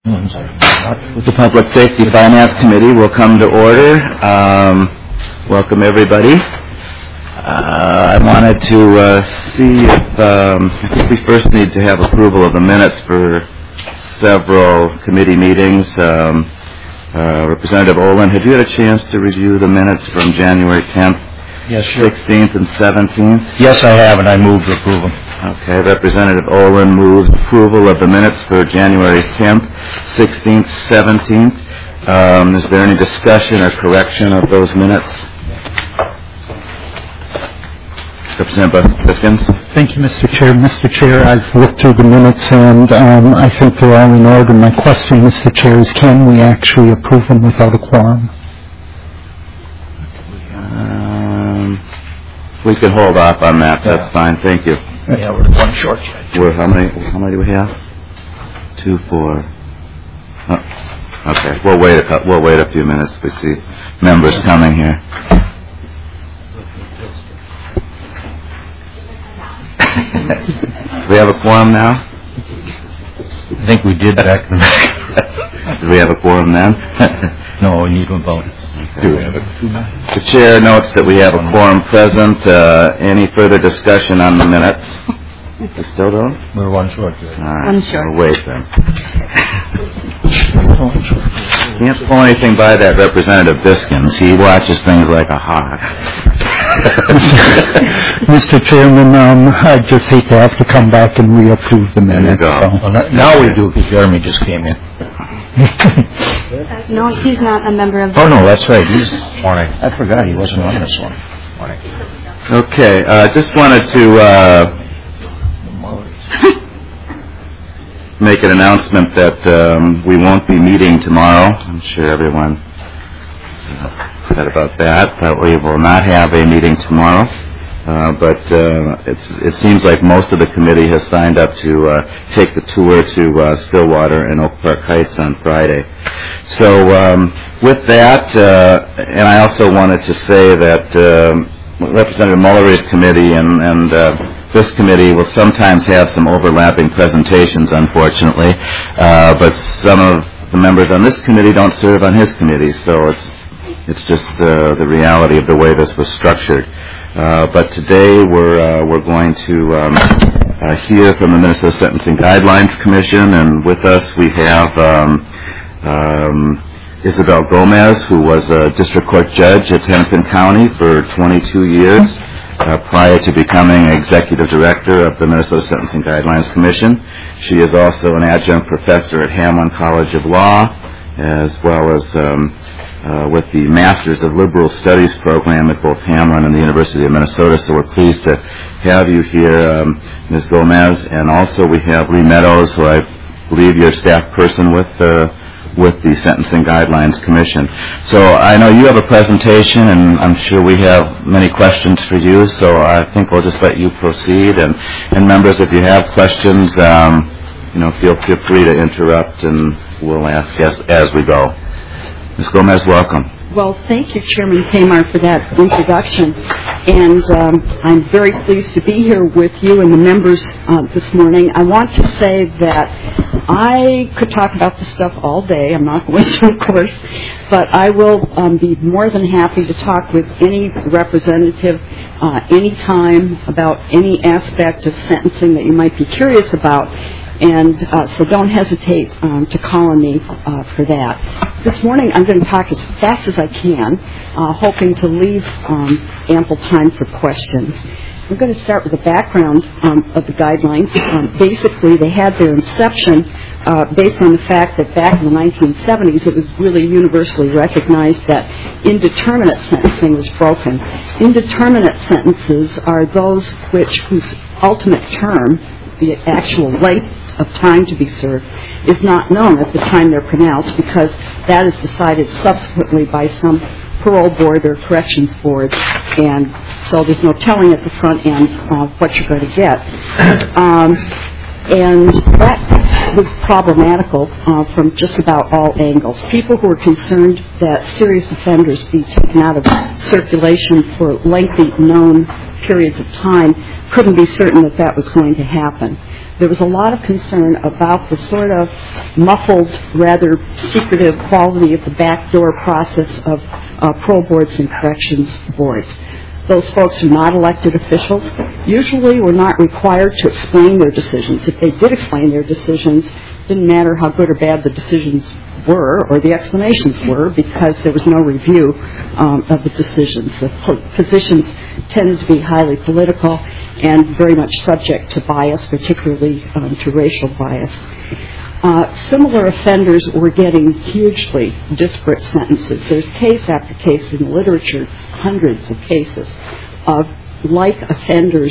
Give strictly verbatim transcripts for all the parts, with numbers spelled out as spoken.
The Public Safety Finance Committee will come to order. Um, welcome everybody. Uh, I wanted to uh, see if, um, I think we first need to have approval of the minutes for several committee meetings. Um, uh, Representative Olin, have you had a chance to review the minutes from January tenth, yes, sure. sixteenth, and seventeenth? Yes, I have, and I move to approve them. Okay, Representative Olin moves approval of the minutes for January tenth, sixteenth, seventeenth. Um, is there any discussion or correction of those minutes? Representative Biskins. Thank you, Mister Chair. Mister Chair, I've looked through the minutes and um, I think they're all in order. My question, Mister Chair, is can we actually approve them without a quorum? Um, we can hold off on that. That's yeah. fine. Thank you. Yeah, we're one short. We're, how many? How many do we have? Two, four. Oh, okay, we'll wait. A, we'll wait a few minutes. We see members coming here. Do we have a quorum now? I think we did back then. Do we have a quorum then? No, we need one vote. Okay. The chair notes that we have a quorum present. Uh, any further discussion on the minutes? We still don't? We're one short. All right. One short. We'll wait then. Can't pull anything by that Representative Biskins. He watches things like a hawk. Mister Chairman, um, I just hate to have to come back and reapprove the minutes. There you go. So. Well, now we do because Jeremy just came in. uh, no, he's not a member of the... Oh, no, that's right. He's morning. I forgot he wasn't on this one. Morning. Okay, I uh, just wanted to uh, make an announcement that um, we won't be meeting tomorrow. I'm sure everyone said about that, but we will not have a meeting tomorrow. Uh, but uh, it's, it seems like most of the committee has signed up to uh, take the tour to uh, Stillwater and Oak Park Heights on Friday. So um, with that, uh, and I also wanted to say that um, Representative Mullery's committee and, and uh, this committee will sometimes have some overlapping presentations, unfortunately, uh, but some of the members on this committee don't serve on his committee, so it's it's just uh, the reality of the way this was structured. Uh, but today we're uh, we're going to um, uh, hear from the Minnesota Sentencing Guidelines Commission, and with us we have um, um, Isabel Gomez, who was a district court judge at Hennepin County for twenty-two years, uh, prior to becoming executive director of the Minnesota Sentencing Guidelines Commission. She is also an adjunct professor at Hamline College of Law, as well as um, Uh, with the Masters of Liberal Studies program at both Hamline and the University of Minnesota. So we're pleased to have you here, um, Miz Gomez. And also we have Lee Meadows, who I believe you're a staff person with uh, with the Sentencing Guidelines Commission. So I know you have a presentation, and I'm sure we have many questions for you. So I think we'll just let you proceed. And, and members, if you have questions, um, you know, feel feel free to interrupt, and we'll ask as, as we go. Miz Gomez, welcome. Well, thank you, Chairman Kamar, for that introduction. And um, I'm very pleased to be here with you and the members uh, this morning. I want to say that I could talk about this stuff all day. I'm not going to, of course. But I will um, be more than happy to talk with any representative uh, anytime about any aspect of sentencing that you might be curious about. And uh, so don't hesitate um, to call on me uh, for that. This morning I'm going to talk as fast as I can, uh, hoping to leave um, ample time for questions. I'm going to start with the background um, of the guidelines. Um, basically, they had their inception uh, based on the fact that back in the nineteen seventies it was really universally recognized that indeterminate sentencing was broken. Indeterminate sentences are those which whose ultimate term, the actual length of time to be served, is not known at the time they're pronounced, because that is decided subsequently by some parole board or corrections board, and so there's no telling at the front end uh, what you're going to get. Um, and that was problematical uh, from just about all angles. People who were concerned that serious offenders be taken out of circulation for lengthy known periods of time couldn't be certain that that was going to happen. There was a lot of concern about the sort of muffled, rather secretive quality of the backdoor process of uh, parole boards and corrections boards. Those folks are not elected officials, usually were not required to explain their decisions. If they did explain their decisions, it didn't matter how good or bad the decisions were or the explanations were, because there was no review um, of the decisions. The po- positions tended to be highly political and very much subject to bias, particularly um, to racial bias. Uh, similar offenders were getting hugely disparate sentences. There's case after case in the literature, hundreds of cases of like offenders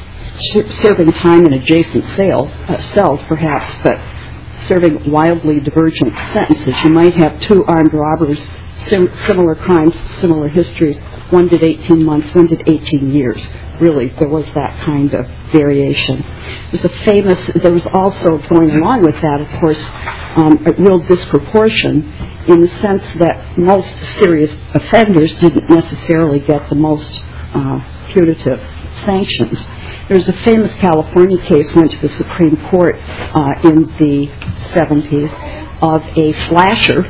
serving time in adjacent cells, uh, cells perhaps, but serving wildly divergent sentences. You might have two armed robbers, sim- similar crimes, similar histories. One did eighteen months, one did eighteen years. Really, there was that kind of variation. There's a famous, there was also going along with that, of course, um, a real disproportion in the sense that most serious offenders didn't necessarily get the most uh, punitive sanctions. There's a famous California case went to the Supreme Court uh, in the seventies of a flasher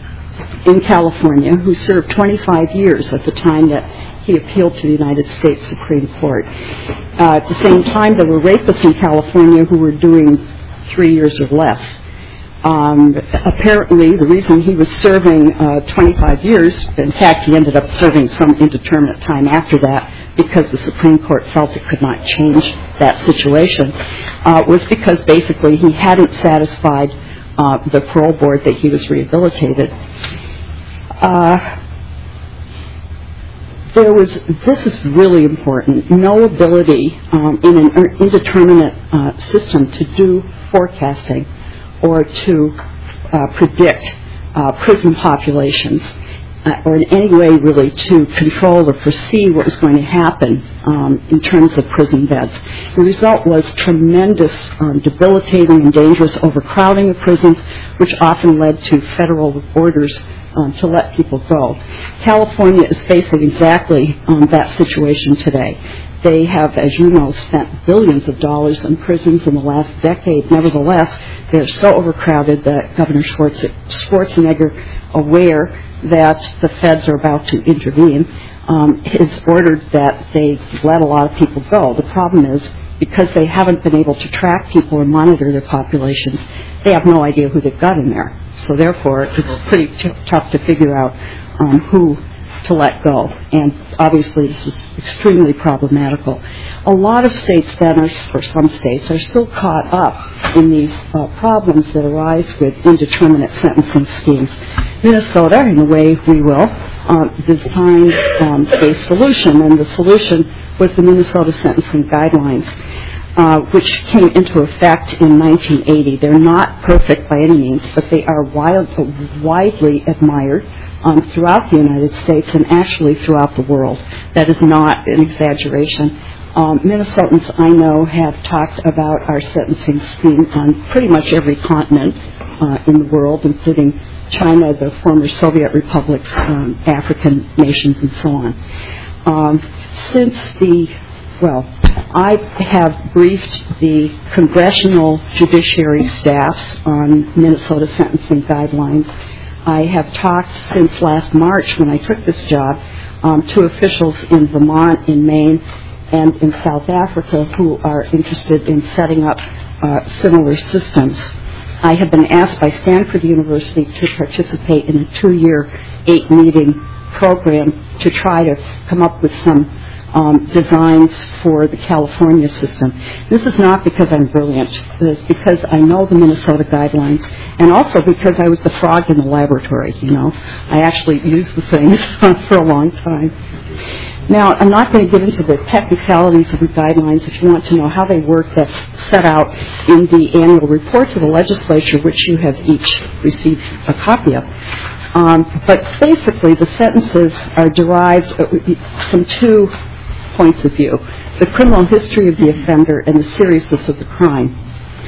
in California who served twenty-five years at the time that he appealed to the United States Supreme Court. Uh, at the same time, there were rapists in California who were doing three years or less. Um, apparently, the reason he was serving uh, twenty-five years, in fact, he ended up serving some indeterminate time after that because the Supreme Court felt it could not change that situation, uh, was because basically he hadn't satisfied uh, the parole board that he was rehabilitated. Uh, There was, this is really important, no ability um, in an indeterminate uh, system to do forecasting or to uh, predict uh, prison populations uh, or in any way really to control or foresee what was going to happen um, in terms of prison beds. The result was tremendous um, debilitating and dangerous overcrowding of prisons, which often led to federal orders Um, to let people go. California is facing exactly um, that situation today. They have, as you know, spent billions of dollars in prisons in the last decade. Nevertheless, they're so overcrowded that Governor Schwarzenegger, aware that the feds are about to intervene, um, has ordered that they let a lot of people go. The problem is, because they haven't been able to track people and monitor their populations, they have no idea who they've got in there. So therefore, it's pretty t- tough to figure out um, who to let go. And obviously, this is extremely problematical. A lot of states then, are, or some states, are still caught up in these uh, problems that arise with indeterminate sentencing schemes. Minnesota, in a way we will, uh, designed um, a solution, and the solution was the Minnesota Sentencing Guidelines, uh, which came into effect in nineteen eighty. They're not perfect by any means, but they are wild, widely admired um, throughout the United States and actually throughout the world. That is not an exaggeration. Um, Minnesotans I know have talked about our sentencing scheme on pretty much every continent uh, in the world, including China, the former Soviet republics, um, African nations, and so on. Um, since the, well, I have briefed the congressional judiciary staffs on Minnesota sentencing guidelines. I have talked since last March when I took this job um, to officials in Vermont, in Maine, and in South Africa who are interested in setting up uh, similar systems. I have been asked by Stanford University to participate in a two-year, eight-meeting program to try to come up with some um, designs for the California system. This is not because I'm brilliant. It is because I know the Minnesota guidelines, and also because I was the frog in the laboratory, you know. I actually used the things for a long time. Now, I'm not going to get into the technicalities of the guidelines. If you want to know how they work, that's set out in the annual report to the legislature, which you have each received a copy of. Um, but basically, the sentences are derived from two points of view: the criminal history of the offender and the seriousness of the crime.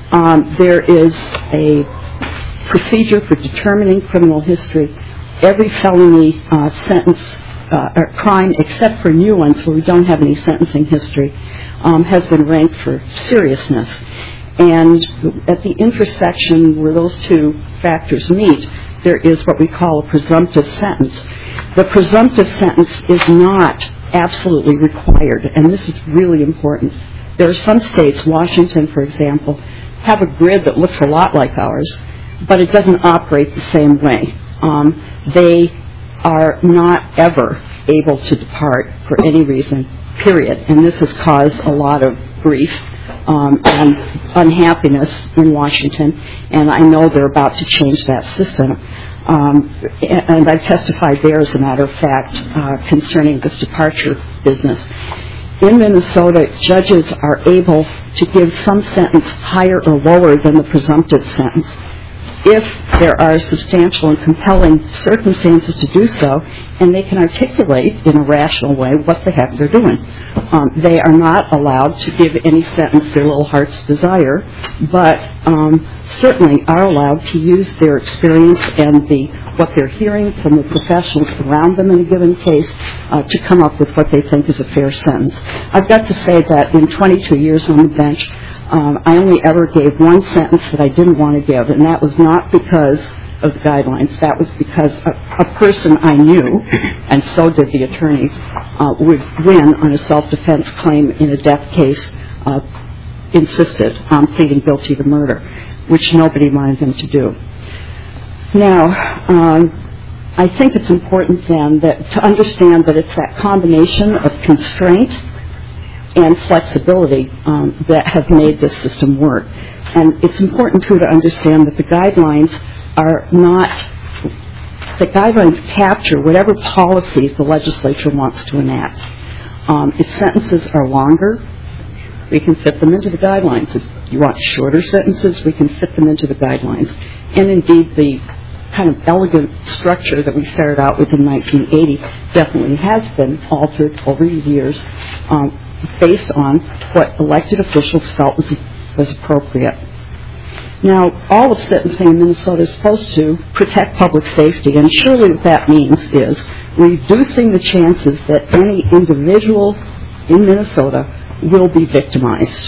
Um, there is a procedure for determining criminal history. Every felony uh, sentence uh, or crime, except for new ones where we don't have any sentencing history, um, has been ranked for seriousness. And at the intersection where those two factors meet, there is what we call a presumptive sentence. The presumptive sentence is not absolutely required, and this is really important. There are some states, Washington, for example, have a grid that looks a lot like ours, but it doesn't operate the same way. Um, they are not ever able to depart for any reason, period. And this has caused a lot of grief um, and unhappiness in Washington, and I know they're about to change that system. Um, and I've testified there, as a matter of fact, uh, concerning this departure business. In Minnesota, judges are able to give some sentence higher or lower than the presumptive sentence if there are substantial and compelling circumstances to do so, and they can articulate in a rational way what the heck they're doing. Um, they are not allowed to give any sentence their little heart's desire, but um, certainly are allowed to use their experience and the what they're hearing from the professionals around them in a given case uh, to come up with what they think is a fair sentence. I've got to say that in twenty-two years on the bench, Um, I only ever gave one sentence that I didn't want to give, and that was not because of the guidelines. That was because a, a person I knew, and so did the attorneys, uh, would win on a self-defense claim in a death case, uh, insisted on pleading guilty to murder, which nobody wanted him to do. Now, um, I think it's important then that to understand that it's that combination of constraint and flexibility um, that have made this system work. And it's important, too, to understand that the guidelines are not, the guidelines capture whatever policies the legislature wants to enact. Um, if sentences are longer, we can fit them into the guidelines. If you want shorter sentences, we can fit them into the guidelines. And indeed, the kind of elegant structure that we started out with in nineteen eighty definitely has been altered over the years, um, based on what elected officials felt was, was appropriate. Now, all of sentencing in Minnesota is supposed to protect public safety, and surely what that means is reducing the chances that any individual in Minnesota will be victimized.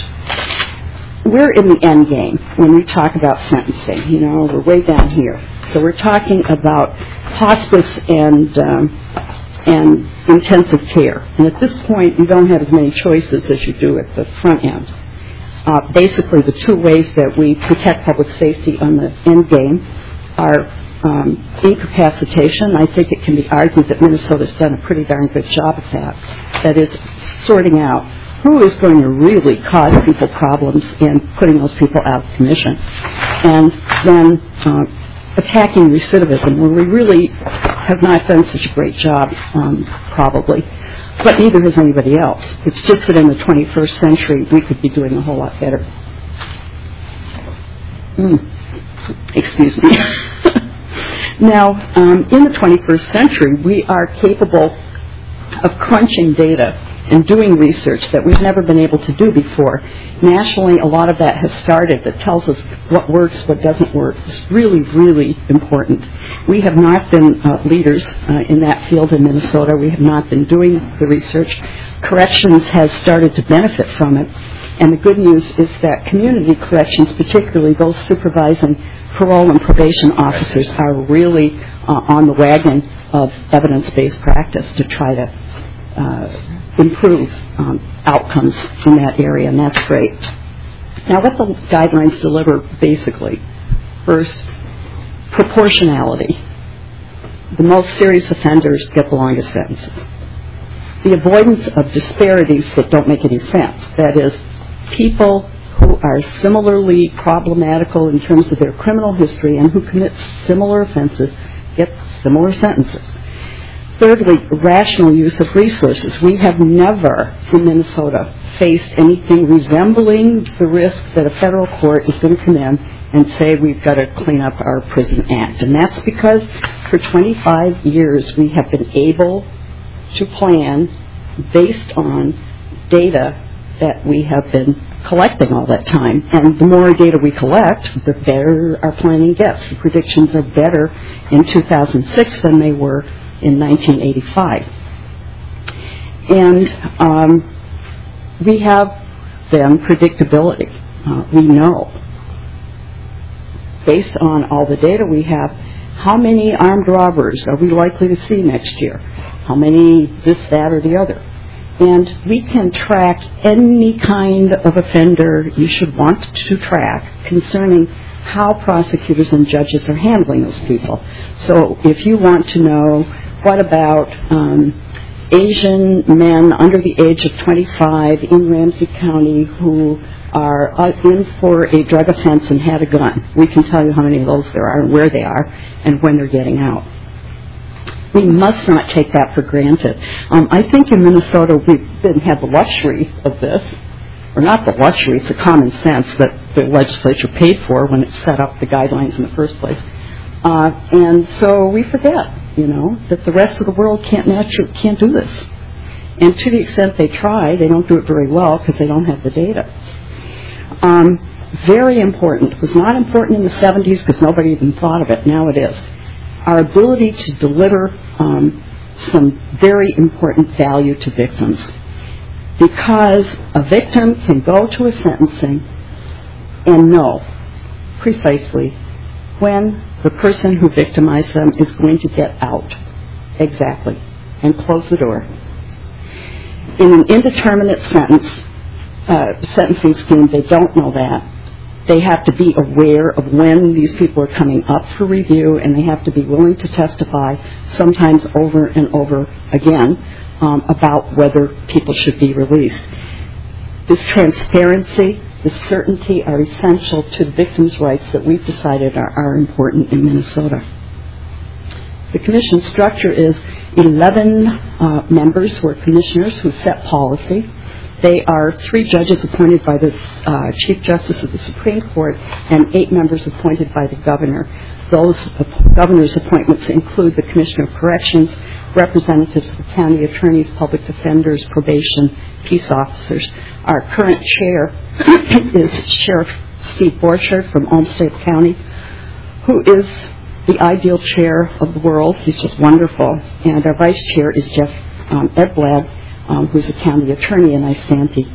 We're in the end game when we talk about sentencing. You know, we're way down here. So we're talking about hospice and um, and intensive care. And at this point, you don't have as many choices as you do at the front end. Uh, basically, the two ways that we protect public safety on the end game are um, incapacitation. I think it can be argued that Minnesota's done a pretty darn good job at that. That is, sorting out who is going to really cause people problems and putting those people out of commission. And then uh, attacking recidivism, where we really have not done such a great job, um, probably, but neither has anybody else. It's just that in the twenty-first century, we could be doing a whole lot better. Mm. Excuse me. Now, um, in the twenty-first century, we are capable of crunching data and doing research that we've never been able to do before. Nationally, a lot of that has started that tells us what works, what doesn't work. It's really, really important. We have not been uh, leaders uh, in that field in Minnesota. We have not been doing the research. Corrections has started to benefit from it. And the good news is that community corrections, particularly those supervising parole and probation officers, are really uh, on the wagon of evidence-based practice to try to uh, improve um, outcomes in that area, and that's great. Now, what the guidelines deliver, basically, first, proportionality. The most serious offenders get the longest sentences. The avoidance of disparities that don't make any sense. That is, people who are similarly problematical in terms of their criminal history and who commit similar offenses get similar sentences. Thirdly, rational use of resources. We have never, in Minnesota, faced anything resembling the risk that a federal court is going to come in and say we've got to clean up our prison act. And that's because for twenty-five years we have been able to plan based on data that we have been collecting all that time. And the more data we collect, the better our planning gets. The predictions are better in two thousand six than they were in nineteen eighty-five. And um, we have then predictability. Uh, we know, based on all the data we have, how many armed robbers are we likely to see next year? How many this, that, or the other? And we can track any kind of offender you should want to track concerning how prosecutors and judges are handling those people. So if you want to know, what about um, Asian men under the age of twenty-five in Ramsey County who are in for a drug offense and had a gun? We can tell you how many of those there are and where they are and when they're getting out. We must not take that for granted. Um, I think in Minnesota we've been, had the luxury of this, or not the luxury, it's a common sense that the legislature paid for when it set up the guidelines in the first place. Uh, and so we forget, you know, that the rest of the world can't natu- can't do this. And to the extent they try, they don't do it very well because they don't have the data. Um, very important. It was not important in the seventies because nobody even thought of it. Now it is. Our ability to deliver um, some very important value to victims. Because a victim can go to a sentencing and know precisely when the person who victimized them is going to get out. Exactly. And close the door. In an indeterminate sentence, uh, sentencing scheme, they don't know that. They have to be aware of when these people are coming up for review, and they have to be willing to testify, sometimes over and over again, um, about whether people should be released. This transparency, this certainty are essential to the victims' rights that we've decided are, are important in Minnesota. The commission structure is eleven uh, members who are commissioners who set policy. They are three judges appointed by the uh, Chief Justice of the Supreme Court and eight members appointed by the governor. Those uh, governor's appointments include the Commissioner of Corrections, representatives of the county attorneys, public defenders, probation, peace officers. Our current chair is Sheriff Steve Borchardt from Olmsted County, who is the ideal chair of the world. He's just wonderful. And our vice chair is Jeff um, Edblad, Um, who's a county attorney in Isanti.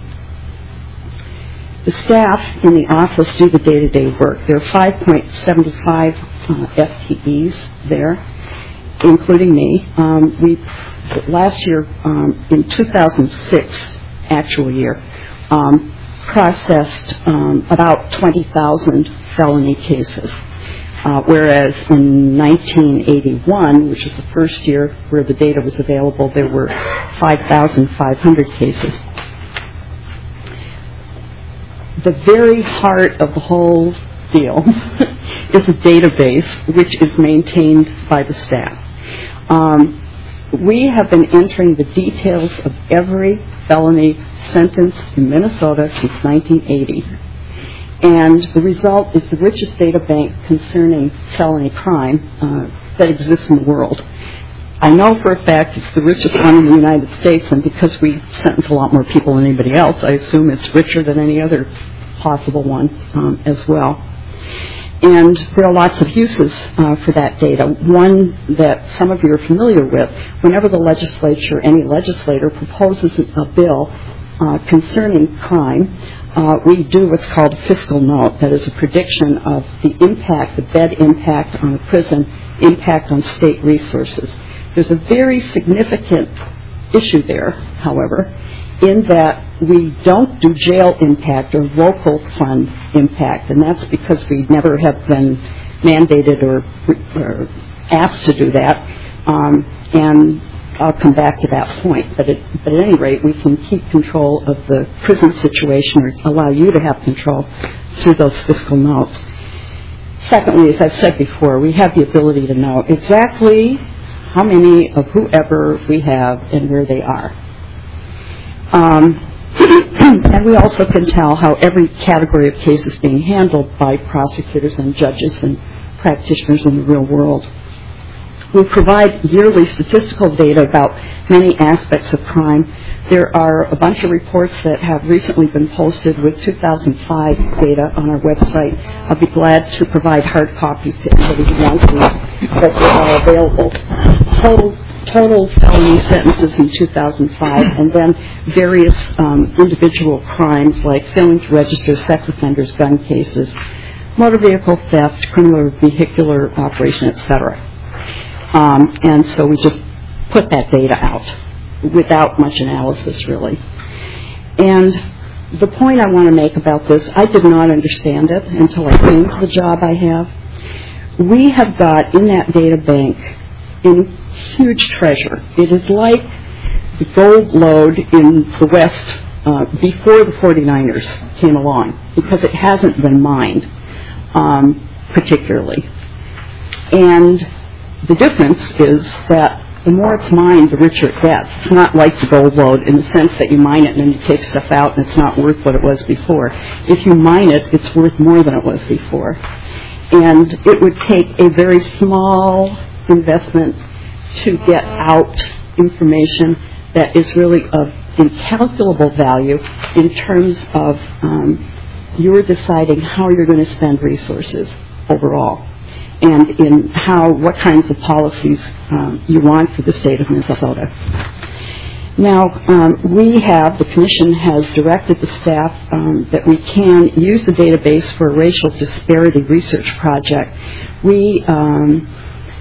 The staff in the office do the day-to-day work. There are five point seven five uh, F T Es there, including me. Um, we last year, um, in two thousand six, actual year, um, processed um, about twenty thousand felony cases. Uh, whereas in nineteen eighty-one, which is the first year where the data was available, there were five thousand five hundred cases. The very heart of the whole deal is a database which is maintained by the staff. Um, we have been entering the details of every felony sentence in Minnesota since nineteen eighty. And the result is the richest data bank concerning felony crime uh, that exists in the world. I know for a fact it's the richest one in the United States, and because we sentence a lot more people than anybody else, I assume it's richer than any other possible one um, as well. And there are lots of uses uh, for that data. One that some of you are familiar with, whenever the legislature, any legislator proposes a bill uh, concerning crime, Uh, we do what's called a fiscal note. That is a prediction of the impact, the bed impact on the prison, impact on state resources. There's a very significant issue there, however, in that we don't do jail impact or local fund impact, and that's because we never have been mandated or, or asked to do that. Um, and I'll come back to that point, but at, but at any rate, we can keep control of the prison situation or allow you to have control through those fiscal notes. Secondly, as I've said before, we have the ability to know exactly how many of whoever we have and where they are. Um, and we also can tell how every category of case is being handled by prosecutors and judges and practitioners in the real world. We provide yearly statistical data about many aspects of crime. There are a bunch of reports that have recently been posted with two thousand five data on our website. I'll be glad to provide hard copies to anybody who wants them, but they're all available. Total, total felony sentences in two thousand five, and then various um, individual crimes like failing to register sex offenders, gun cases, motor vehicle theft, criminal vehicular operation, et cetera. Um, and so we just put that data out without much analysis, really. And the point I want to make about this, I did not understand it until I came to the job I have. We have got in that data bank in huge treasure. It is like the gold lode in the West uh, before the forty-niners came along, because it hasn't been mined um, particularly. And the difference is that the more it's mined, the richer it gets. It's not like the gold lode in the sense that you mine it and then you take stuff out and it's not worth what it was before. If you mine it, it's worth more than it was before. And it would take a very small investment to get out information that is really of incalculable value in terms of um, you're deciding how you're going to spend resources overall, and in how, what kinds of policies um, you want for the state of Minnesota. Now, um, we have, the Commission has directed the staff um, that we can use the database for a racial disparity research project. We, um,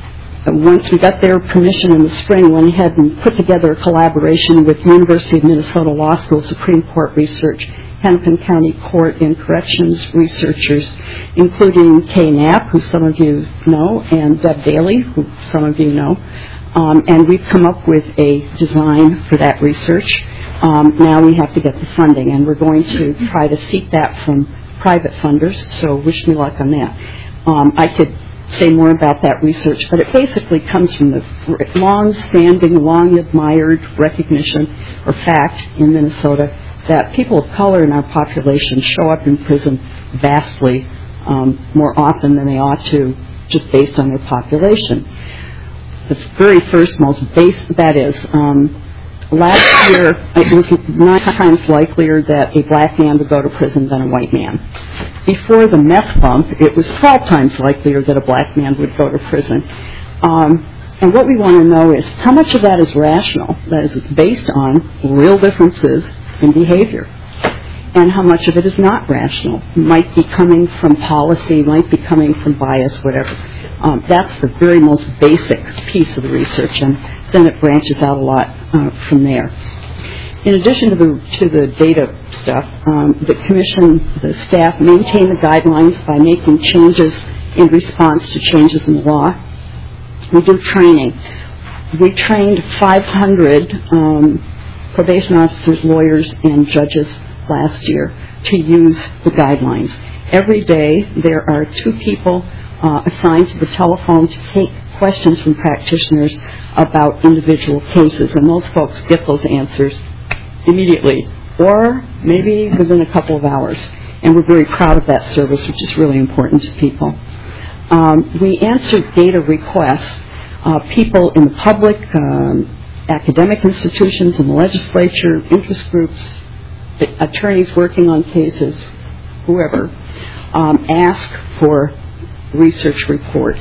once we got their permission in the spring, went ahead and put together a collaboration with University of Minnesota Law School Supreme Court Research, Hennepin County Court and Corrections researchers, including Kay Knapp, who some of you know, and Deb Daly, who some of you know. Um, and we've come up with a design for that research. Um, now we have to get the funding, and we're going to try to seek that from private funders, so wish me luck on that. Um, I could say more about that research, but it basically comes from the long-standing, long-admired recognition or fact in Minnesota that people of color in our population show up in prison vastly um, more often than they ought to, just based on their population. The very first, most base, that is, um, last year it was nine times likelier that a black man would go to prison than a white man. Before the meth bump, it was twelve times likelier that a black man would go to prison. Um, and what we want to know is how much of that is rational, that is, it's based on real differences in behavior, and how much of it is not rational, might be coming from policy, might be coming from bias, whatever. Um, that's the very most basic piece of the research, and then it branches out a lot uh, from there. In addition to the to the data stuff, um, the Commission, the staff maintain the guidelines by making changes in response to changes in the law. We do training. We trained five hundred um, probation officers, lawyers, and judges last year to use the guidelines. Every day there are two people uh, assigned to the telephone to take questions from practitioners about individual cases, and those folks get those answers immediately or maybe within a couple of hours. And we're very proud of that service, which is really important to people. Um, we answer data requests. Uh, people in the public, um, academic institutions, in the legislature, interest groups, attorneys working on cases, whoever, um, ask for research reports.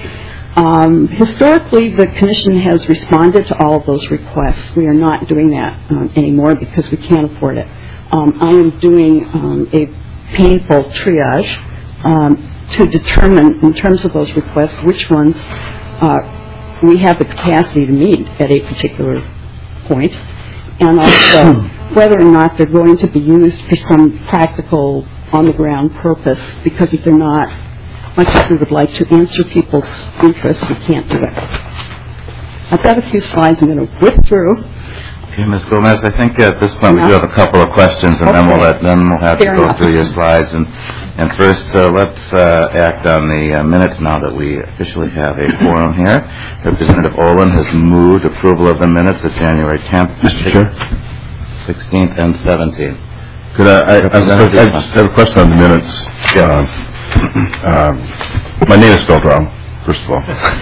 Um, historically, the Commission has responded to all of those requests. We are not doing that um, anymore because we can't afford it. Um, I am doing um, a painful triage um, to determine, in terms of those requests, which ones uh, we have the capacity to meet at a particular point, and also whether or not they're going to be used for some practical, on-the-ground purpose, because if they're not, much as we would like to answer people's interests, we can't do it. I've got a few slides I'm going to whip through. Okay, Miz Gomez, I think at this point we do have a couple of questions, and okay. then we'll let, then we'll have Fair to go enough. through your slides. And, and first, uh, let's uh, act on the uh, minutes now that we officially have a quorum here. Representative Olin has moved approval of the minutes of January tenth, Mister Chair, sixteenth, and seventeenth. Could I, I, I, I just have a question on the minutes. Yeah. Um, um, my name is spelled wrong. first of all.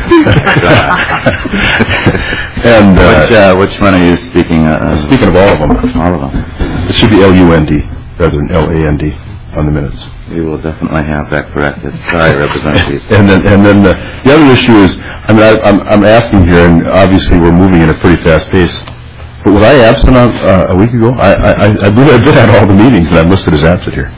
and uh, which, uh, which one are you speaking of? Speaking of all of them. All of them. It should be L U N D rather than L A N D on the minutes. We will definitely have that corrected. Sorry, Representative. and then, and then the, the other issue is, I mean, I, I'm, I'm asking here, and obviously we're moving at a pretty fast pace. But was I absent on, uh, a week ago? I, I, I believe I've been at all the meetings, and I'm listed as absent here.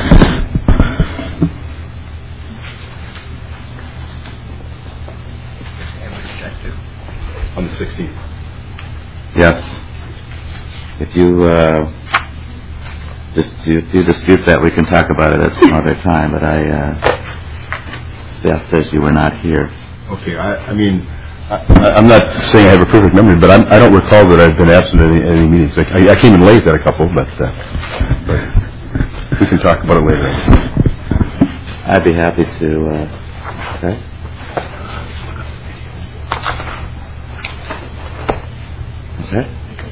On the sixteenth. Yes. If you uh, just if you dispute that, we can talk about it at some other time. But I, uh, Beth says you were not here. Okay. I, I mean, I, I'm not saying I have a perfect memory, but I'm, I don't recall that I've been absent at any, any meetings. Like, I, I came in late at a couple, but, uh, but we can talk about it later. I'd be happy to. Uh, okay. Is that?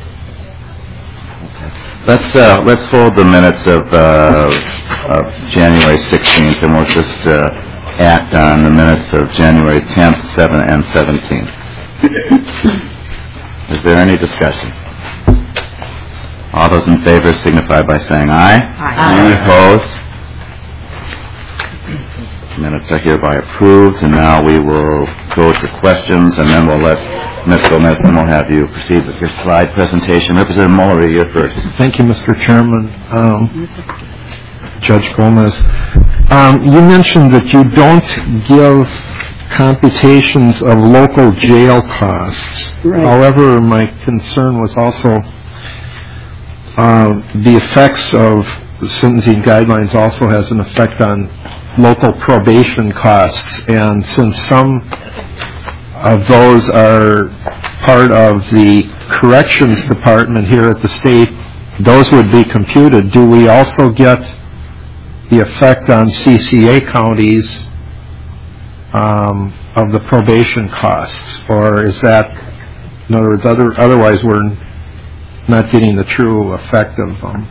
Okay. Let's uh, let's hold the minutes of, uh, of January sixteenth, and we'll just uh, act on the minutes of January tenth, seventh, and seventeenth. Is there any discussion? All those in favor signify by saying aye. Aye. Any opposed? Minutes are hereby approved, and now we will go to questions, and then we'll let Miz Gomez, and we'll have you proceed with your slide presentation. Representative Mullery, you're first. Thank you, Mister Chairman. Um, Judge Gomez, um, you mentioned that you don't give computations of local jail costs. Right. However, my concern was also uh, the effects of the sentencing guidelines also has an effect on local probation costs, and since some of those are part of the corrections department here at the state, those would be computed. Do we also get the effect on C C A counties um, of the probation costs, or is that, in other words, other, otherwise we're not getting the true effect of them?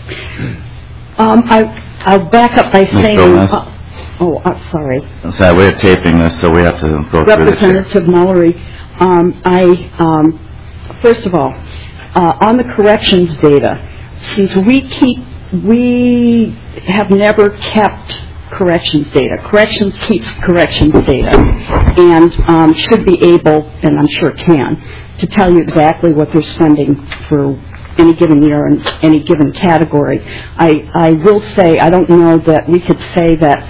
Um, I, I'll back up by Miz saying, Gomez? uh, oh, I'm sorry. I'm sorry, we're taping this, so we have to go through the chair. Representative Mullery, um, I, um, first of all, uh, on the corrections data, since we keep, we have never kept corrections data. Corrections keeps corrections data and um, should be able, and I'm sure can, to tell you exactly what they're spending for any given year in any given category. I, I will say, I don't know that we could say that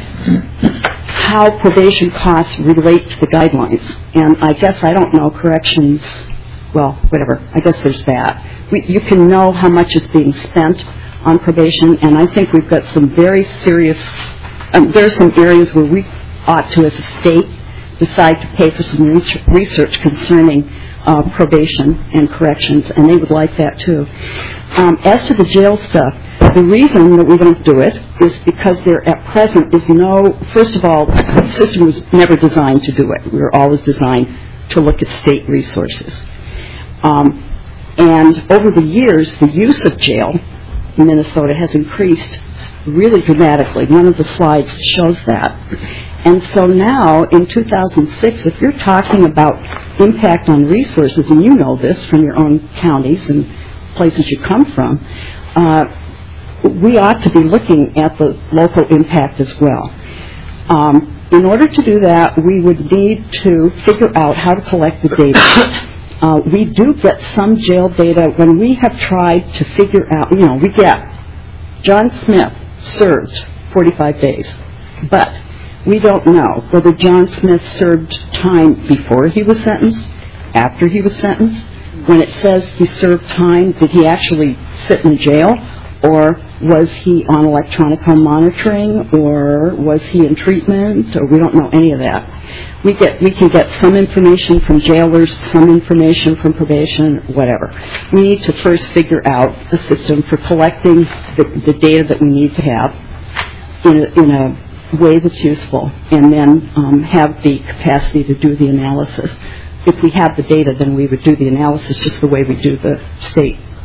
how probation costs relate to the guidelines. And I guess I don't know corrections, well, whatever. I guess there's that. We, you can know how much is being spent on probation, and I think we've got some very serious, um, there are some areas where we ought to, as a state, decide to pay for some research concerning Uh, probation and corrections, and they would like that too. Um, as to the jail stuff, the reason that we don't do it is because there at present is no, first of all, the system was never designed to do it. We were always designed to look at state resources. Um, and over the years, the use of jail in Minnesota has increased really dramatically. One of the slides shows that. And so now, in two thousand six, if you're talking about impact on resources, and you know this from your own counties and places you come from, uh, we ought to be looking at the local impact as well. Um, in order to do that, we would need to figure out how to collect the data. Uh, we do get some jail data when we have tried to figure out, you know, we get John Smith served forty-five days, but we don't know whether John Smith served time before he was sentenced, after he was sentenced. When it says he served time, did he actually sit in jail, or was he on electronic home monitoring, or was he in treatment, or we don't know any of that. We get we can get some information from jailers, some information from probation, whatever. We need to first figure out the system for collecting the, the data that we need to have in a, in a way that's useful, and then um, have the capacity to do the analysis. If we have the data, then we would do the analysis just the way we do the state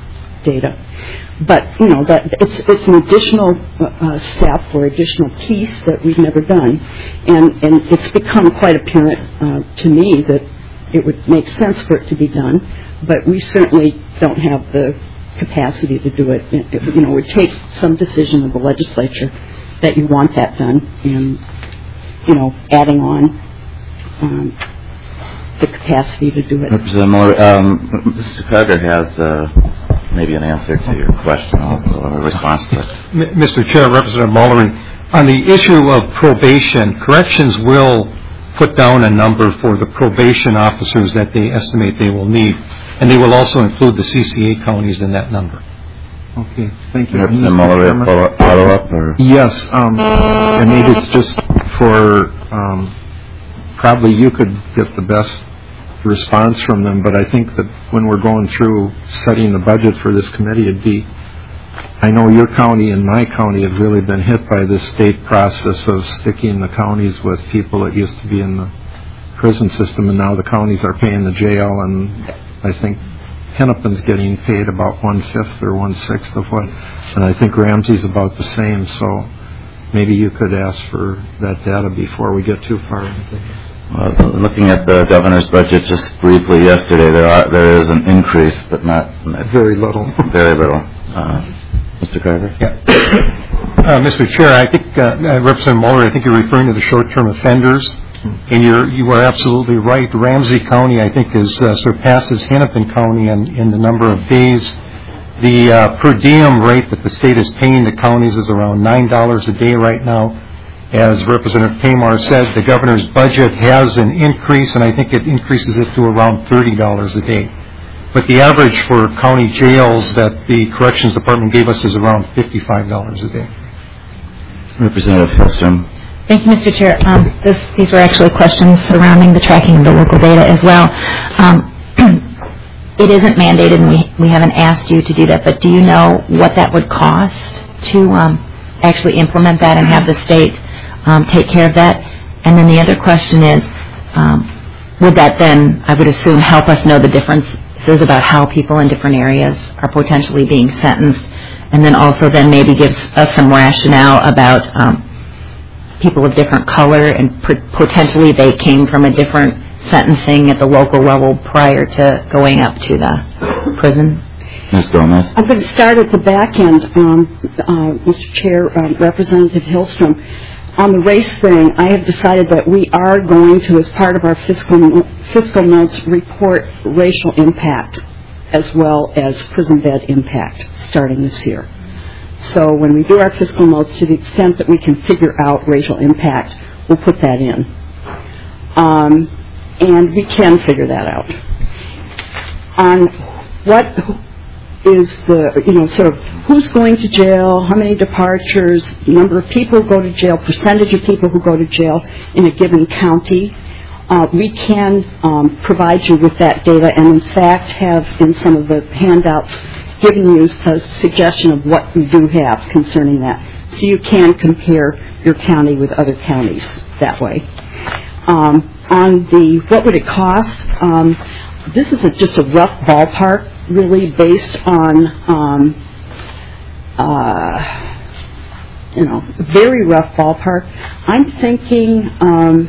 data. But, you know, that it's it's an additional uh, step or additional piece that we've never done. And, and it's become quite apparent uh, to me that it would make sense for it to be done, but we certainly don't have the capacity to do it. It, it you know, it would take some decision of the legislature that you want that done, and, you know, adding on um, the capacity to do it. Representative Muller, um, Mister Carter has uh, maybe an answer to your question also, or a response to it. Mister Chair, Representative Mullering, on the issue of probation, corrections will put down a number for the probation officers that they estimate they will need, and they will also include the C C A counties in that number. Okay, thank you. Representative Muller, follow, follow up? Or? Yes, um, and maybe it's just for, um, probably you could get the best response from them, but I think that when we're going through setting the budget for this committee, it'd be, I know your county and my county have really been hit by this state process of sticking the counties with people that used to be in the prison system, and now the counties are paying the jail, and I think Hennepin's getting paid about one-fifth or one-sixth of what, and I think Ramsey's about the same, so maybe you could ask for that data before we get too far into it. Well, looking at the governor's budget just briefly yesterday, there are there is an increase, but not, not very little. Very little. Uh, Mister Carter? Yeah. Uh, Mister Chair, I think, uh, Representative Muller, I think you're referring to the short-term offenders, and you're, you are absolutely right. Ramsey County, I think, is, uh, surpasses Hennepin County in, in the number of days. The uh, per diem rate that the state is paying the counties is around nine dollars a day right now. As Representative Tamar said, the governor's budget has an increase, and I think it increases it to around thirty dollars a day. But the average for county jails that the Corrections Department gave us is around fifty-five dollars a day. Representative Hillstrom. Thank you, Mister Chair. Um, this, these were actually questions surrounding the tracking of the local data as well. Um, it isn't mandated, and we, we haven't asked you to do that, but do you know what that would cost to um, actually implement that and have the state um, take care of that? And then the other question is, um, would that then, I would assume, help us know the differences about how people in different areas are potentially being sentenced, and then also then maybe gives us some rationale about um, people of different color and potentially they came from a different sentencing at the local level prior to going up to the prison? Miz Gomez. I'm going to start at the back end, um, uh, Mister Chair, uh, Representative Hillstrom. On the race thing, I have decided that we are going to, as part of our fiscal fiscal notes, report racial impact as well as prison bed impact starting this year. So when we do our fiscal notes, to the extent that we can figure out racial impact, we'll put that in. Um, and we can figure that out. On what is the, you know, sort of who's going to jail, how many departures, number of people who go to jail, percentage of people who go to jail in a given county, uh, we can um, provide you with that data, and in fact have in some of the handouts given you a suggestion of what we do have concerning that. So you can compare your county with other counties that way. Um, on the what would it cost, um, this is a, just a rough ballpark, really based on, um, uh, you know, very rough ballpark. I'm thinking um,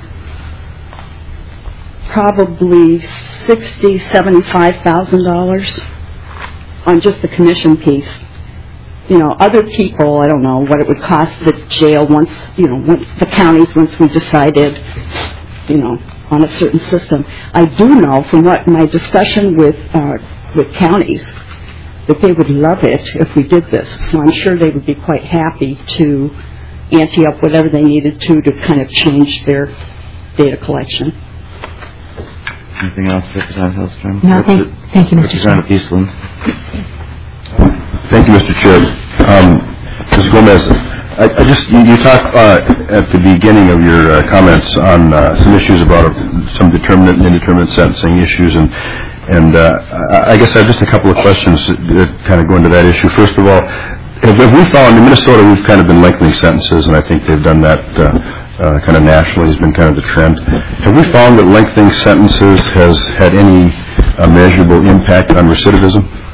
probably sixty, seventy-five thousand dollars on just the commission piece. You know, other people, I don't know what it would cost the jail once, you know, once the counties, once we decided, you know, on a certain system. I do know from what my discussion with uh, with counties that they would love it if we did this. So I'm sure they would be quite happy to ante up whatever they needed to to kind of change their data collection. Anything else, Representative Hillstrom? No, thank, thank you, Mister Chair. Representative Eastland. Thank you, Mister Chair. Um, Miz Gomez, I, I just you, you talked uh, at the beginning of your uh, comments on uh, some issues about uh, some determinate and indeterminate sentencing issues, and and uh, I, I guess I have just a couple of questions that kind of go into that issue. First of all, have, have we found in Minnesota we've kind of been lengthening sentences, and I think they've done that uh, uh, kind of nationally has been kind of the trend. Have we found that lengthening sentences has had any uh, measurable impact on recidivism?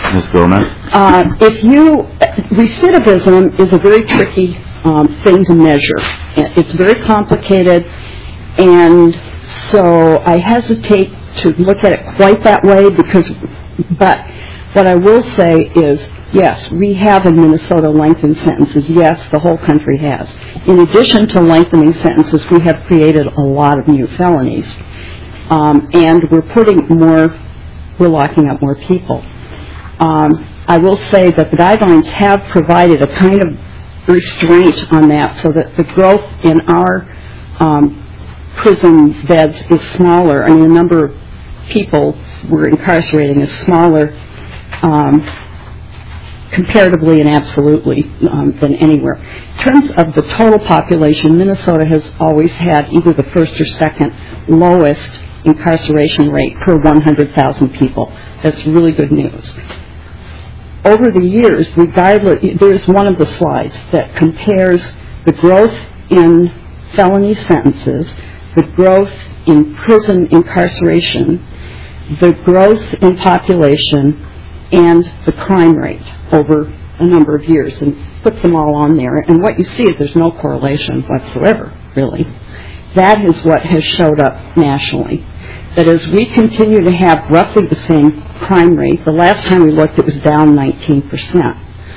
Miz Gomez? Uh, if you, recidivism is a very tricky um, thing to measure. It's very complicated, and so I hesitate to look at it quite that way because, but what I will say is, yes, we have in Minnesota lengthened sentences. Yes, the whole country has. In addition to lengthening sentences, we have created a lot of new felonies, um, and we're putting more, we're locking up more people. Um, I will say that the guidelines have provided a kind of restraint on that so that the growth in our um, prison beds is smaller. I mean, the number of people we're incarcerating is smaller um, comparatively and absolutely um, than anywhere. In terms of the total population, Minnesota has always had either the first or second lowest incarceration rate per one hundred thousand people. That's really good news. Over the years, regardless, there's one of the slides that compares the growth in felony sentences, the growth in prison incarceration, the growth in population, and the crime rate over a number of years, and puts them all on there. And what you see is there's no correlation whatsoever, really. That is what has showed up nationally. That as we continue to have roughly the same crime rate, the last time we looked it was down nineteen percent.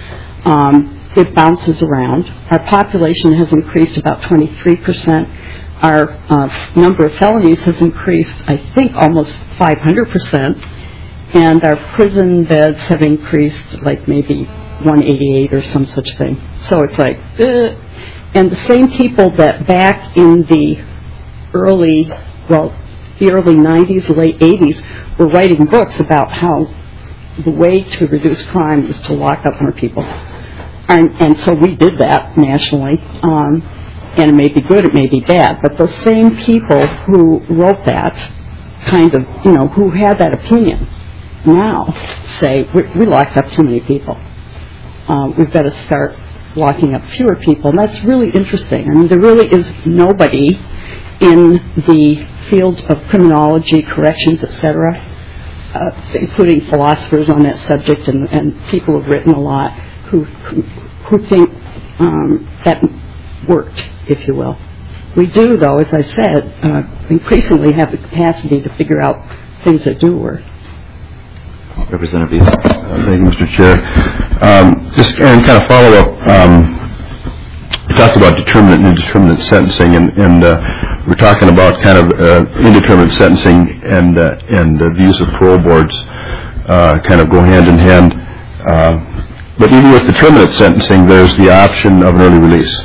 Um, it bounces around. Our population has increased about twenty-three percent. Our uh, number of felonies has increased, I think, almost five hundred percent. And our prison beds have increased like maybe one eighty-eight or some such thing. So it's like, uh, and the same people that back in the early, well, the early nineties, late eighties, were writing books about how the way to reduce crime was to lock up more people. And, and so we did that nationally. Um, and it may be good, it may be bad. But those same people who wrote that kind of, you know, who had that opinion now say, we, we locked up too many people. Um, we've got to start locking up fewer people. And that's really interesting. I mean, there really is nobody in the field of criminology, corrections, et cetera, uh, including philosophers on that subject and, and people who've written a lot who who, who think um, that worked, if you will. We do, though, as I said, uh, increasingly have the capacity to figure out things that do work. Representative. Uh, thank you, Mister Chair. Um, just and kind of follow up. Um, we talked about determinate and indeterminate sentencing, and, and uh, we're talking about kind of uh, indeterminate sentencing and uh, and uh, the use of parole boards uh, kind of go hand in hand. Uh, but even with determinate sentencing, there's the option of an early release.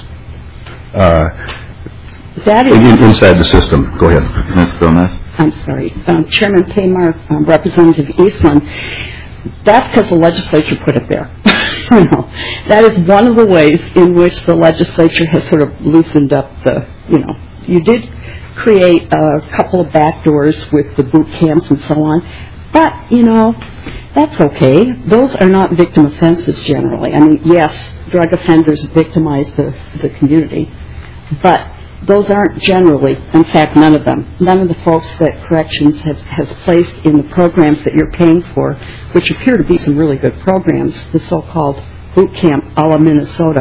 Uh, that is in, inside the system. Go ahead, Miz Gomez. I'm sorry, um, Chairman Paymar, um, Representative Eastland. That's because the legislature put it there. You know, that is one of the ways in which the legislature has sort of loosened up the, you know, you did create a couple of back doors with the boot camps and so on, but, you know, that's okay. Those are not victim offenses generally. I mean, yes, drug offenders victimize the, the community, but those aren't generally, in fact, none of them. None of the folks that Corrections has, has placed in the programs that you're paying for, which appear to be some really good programs, the so-called boot camp a la Minnesota,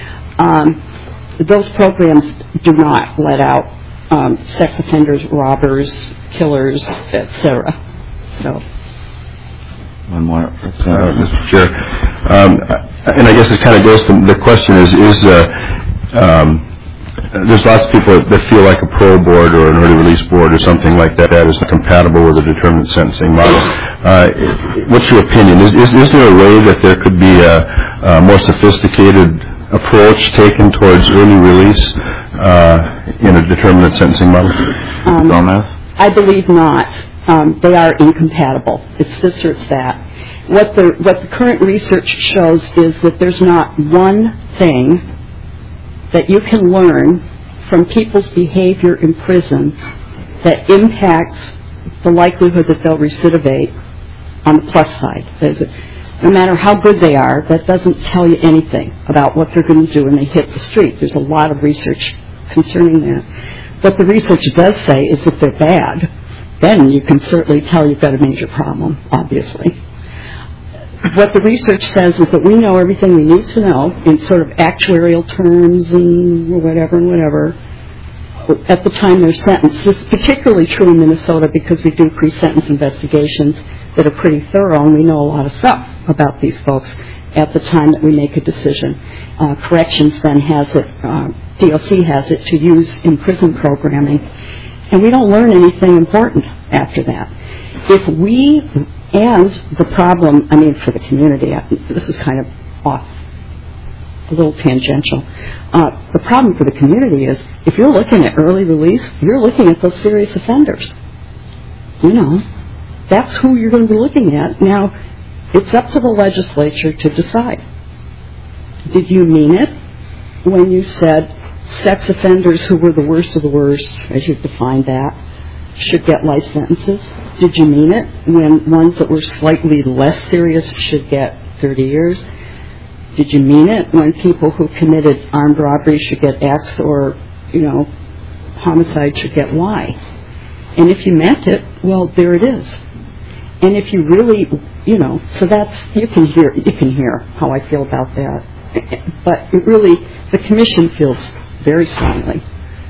um, those programs do not let out um, sex offenders, robbers, killers, et cetera. So. One more. uh, Mister Chair. Um, and I guess it kind of goes to the question is, is uh, um, there's lots of people that feel like a parole board or an early release board or something like that that is compatible with a determinate sentencing model. Uh, what's your opinion? Is, is, is there a way that there could be a, a more sophisticated approach taken towards early release uh, in a determinate sentencing model? Um, Gomez? I believe not. Um, they are incompatible. It's this or it's that. What the what the current research shows is that there's not one thing that you can learn from people's behavior in prison that impacts the likelihood that they'll recidivate on the plus side. There's a, no matter how good they are, that doesn't tell you anything about what they're going to do when they hit the street. There's a lot of research concerning that. What the research does say is if they're bad, then you can certainly tell you've got a major problem, obviously. what the research says is that we know everything we need to know in sort of actuarial terms and whatever and whatever at the time they're sentenced. This is particularly true in Minnesota because we do pre-sentence investigations that are pretty thorough, and we know a lot of stuff about these folks at the time that we make a decision. Uh, corrections then has it, uh, D O C has it to use in prison programming, and we don't learn anything important after that. If we, and the problem, I mean for the community, this is kind of off, a little tangential. Uh, the problem for the community is if you're looking at early release, you're looking at those serious offenders. You know, that's who you're going to be looking at. Now, it's up to the legislature to decide. Did you mean it when you said sex offenders who were the worst of the worst, as you've defined that, should get life sentences? Did you mean it when ones that were slightly less serious should get thirty years? Did you mean it when people who committed armed robbery should get X or, you know, homicide should get Y? And if you meant it, well, there it is. And if you really, you know, so that's, you can hear, you can hear how I feel about that. But it really, the commission feels very strongly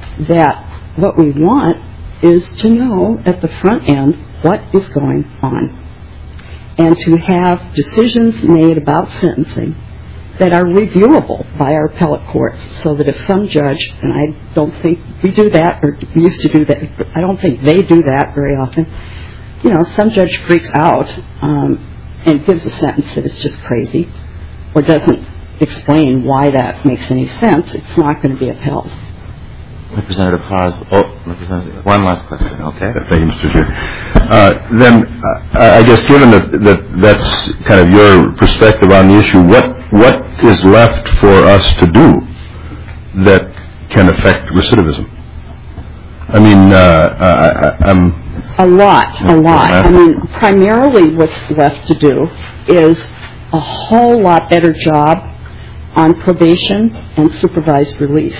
that what we want is to know at the front end what is going on and to have decisions made about sentencing that are reviewable by our appellate courts, so that if some judge, and I don't think we do that, or we used to do that, but I don't think they do that very often, you know, some judge freaks out um, and gives a sentence that is just crazy or doesn't explain why that makes any sense, it's not going to be upheld. Representative Hawes. Oh, Representative, one last question. Okay. Thank you, Mister Chair. Uh, then, uh, I guess, given that, that that's kind of your perspective on the issue, what what is left for us to do that can affect recidivism? I mean, uh, I, I'm a lot, a lot. I mean, primarily, what's left to do is a whole lot better job on probation and supervised release.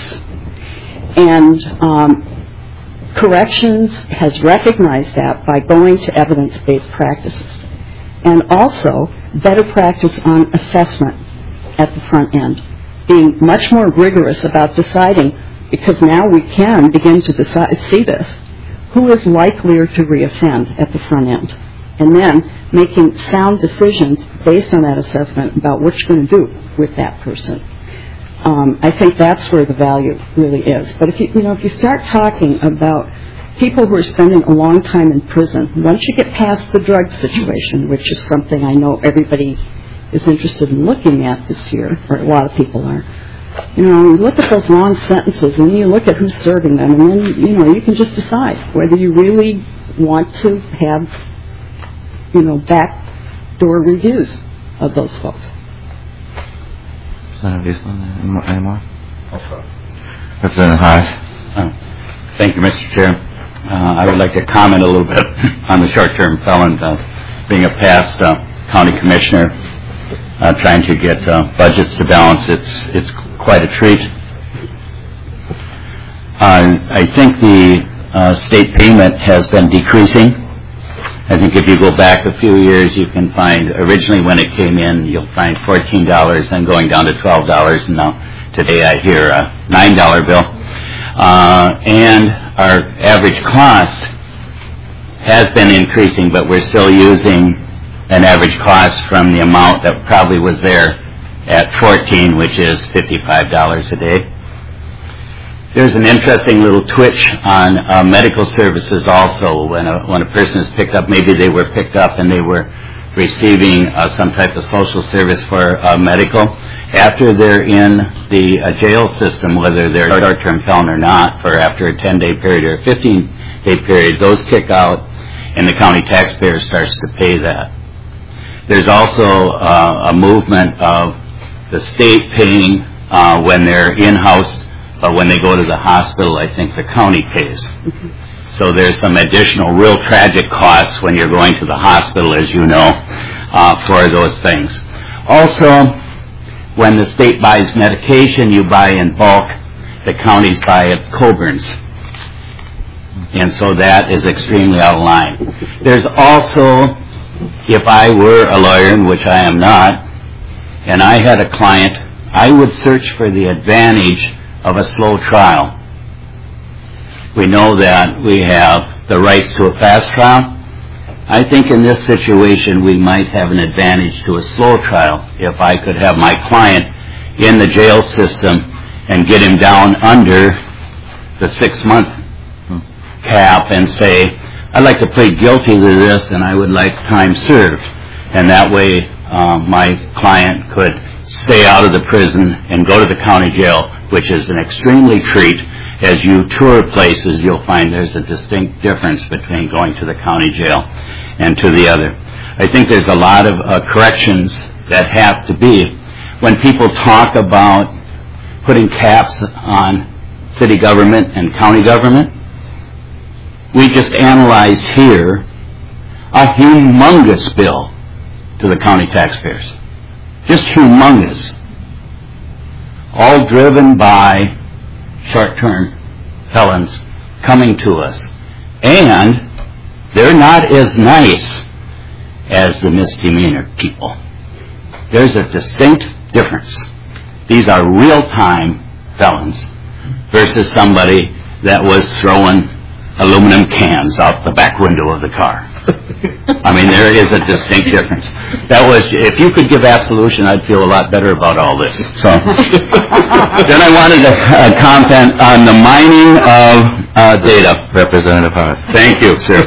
And um, corrections has recognized that by going to evidence-based practices. And also, better practice on assessment at the front end, being much more rigorous about deciding, because now we can begin to decide, see this, who is likelier to reoffend at the front end, and then making sound decisions based on that assessment about what you're going to do with that person. Um, I think that's where the value really is. But if you, you know, if you start talking about people who are spending a long time in prison, once you get past the drug situation, which is something I know everybody is interested in looking at this year, or a lot of people are, you know, you look at those long sentences and you look at who's serving them, and then, you know, you can just decide whether you really want to have, you know, backdoor reviews of those folks. Representative Eastland, any more? Representative Hawes. Uh, thank you, Mister Chair. Uh, I would like to comment a little bit on the short-term felon. Uh, being a past uh, county commissioner, uh, trying to get uh, budgets to balance, it's it's quite a treat. Uh, I think the uh, state payment has been decreasing. I think if you go back a few years, you can find, originally when it came in, you'll find fourteen dollars, then going down to twelve dollars, and now today I hear a nine dollar bill. Uh, and our average cost has been increasing, but we're still using an average cost from the amount that probably was there at fourteen, which is fifty-five dollars a day. There's an interesting little twitch on uh, medical services also. When a, when a person is picked up, maybe they were picked up and they were receiving uh, some type of social service for uh, medical. After they're in the uh, jail system, whether they're short-term felon or not, for after a ten-day period or a fifteen-day period, those kick out and the county taxpayer starts to pay that. There's also uh, a movement of the state paying uh, when they're in-house, but when they go to the hospital, I think the county pays. Mm-hmm. So there's some additional real tragic costs when you're going to the hospital, as you know, uh, for those things. Also, when the state buys medication, you buy in bulk. The counties buy at Coburn's. And so that is extremely out of line. There's also if I were a lawyer, which I am not, and I had a client, I would search for the advantage of a slow trial. We know that we have the rights to a fast trial. I think in this situation we might have an advantage to a slow trial if I could have my client in the jail system and get him down under the six-month cap and say, I'd like to plead guilty to this and I would like time served. And that way um, my client could stay out of the prison and go to the county jail, which is an extremely treat. As you tour places, you'll find there's a distinct difference between going to the county jail and to the other. I think there's a lot of uh, corrections that have to be. When people talk about putting caps on city government and county government, we just analyzed here a humongous bill to the county taxpayers. Just humongous. All driven by short-term felons coming to us. And they're not as nice as the misdemeanor people. There's a distinct difference. These are real-time felons versus somebody that was throwing aluminum cans out the back window of the car. I mean, there is a distinct difference. That was, if you could give absolution, I'd feel a lot better about all this. So, then I wanted to uh, comment on the mining of uh, data. Representative Hart. Thank you, sir.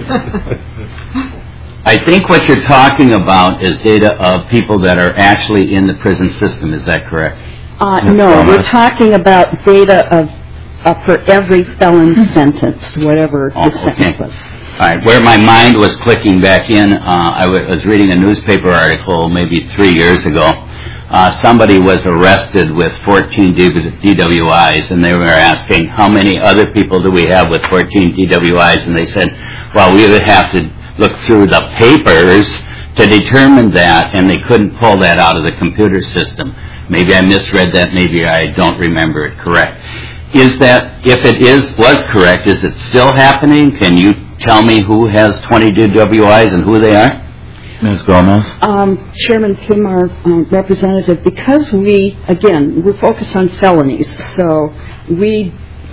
I think what you're talking about is data of people that are actually in the prison system. Is that correct? Uh, no, we're talking about data of uh, for every felon sentenced, whatever Oh, the sentence okay. was. All right, where my mind was clicking back in, uh, I w- was reading a newspaper article maybe three years ago. Uh, somebody was arrested with fourteen D W Is, and they were asking, how many other people do we have with fourteen D W Is? And they said, well, we would have to look through the papers to determine that, and they couldn't pull that out of the computer system. Maybe I misread that, maybe I don't remember it correct. Is that, if it is was correct, is it still happening? Can you tell me who has twenty D W Is and who they are? Miz Gomez? Um, Chairman Kimar, um, Representative, because we, again, we're focused on felonies, so we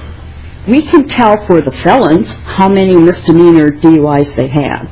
we can tell for the felons how many misdemeanor D U Is they had.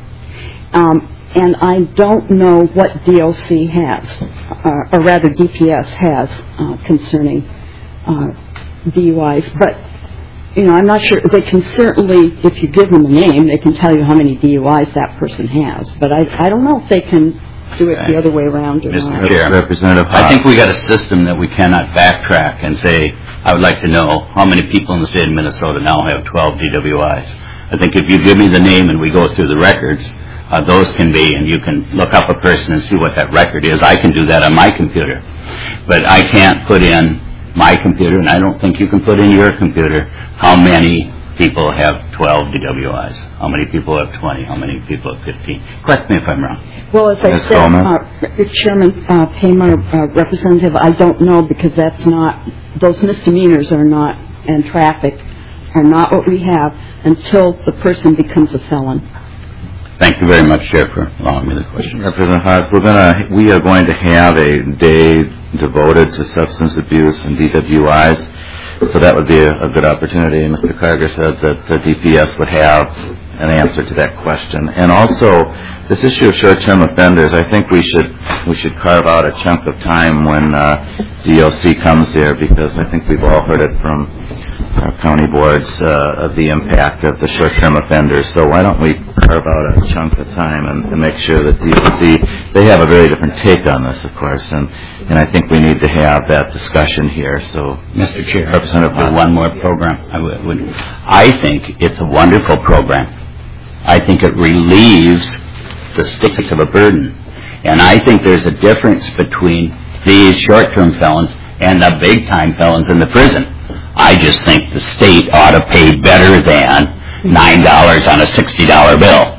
Um, and I don't know what D O C has, uh, or rather D P S has, uh, concerning uh, D U Is, but you know, I'm not sure. They can certainly, if you give them a name, they can tell you how many D U Is that person has. But I, I don't know if they can do it the other way around or Mister not. Chair, Representative I think Hart. we got a system that we cannot backtrack and say, I would like to know how many people in the state of Minnesota now have twelve D W Is. I think if you give me the name and we go through the records, uh, those can be, and you can look up a person and see what that record is. I can do that on my computer. But I can't put in my computer, and I don't think you can put in your computer, how many people have twelve D W Is, how many people have twenty, how many people have fifteen. Correct me if I'm wrong. Well, as I Miz said, Gomez? uh, Chairman uh, Paymer, uh, Representative, I don't know because that's not, those misdemeanors are not, and traffic are not what we have until the person becomes a felon. Thank you very much, Chair, for allowing me the question. Representative Haas, we're gonna, we are going to have a day devoted to substance abuse and D W Is, so that would be a, a good opportunity. And Mister Carger said that the D P S would have an answer to that question. And also, this issue of short-term offenders, I think we should we should carve out a chunk of time when uh, D O C comes here, because I think we've all heard it from our county boards uh, of the impact of the short-term offenders. So why don't we carve out a chunk of time and, and make sure that D O C, they have a very different take on this, of course, and, and I think we need to have that discussion here. So, Mister Chair, Representative for Haas. one more program. I, would, would, I think it's a wonderful program. I think it relieves the stick of a burden. And I think there's a difference between these short-term felons and the big-time felons in the prison. I just think the state ought to pay better than nine dollars on a sixty dollar bill.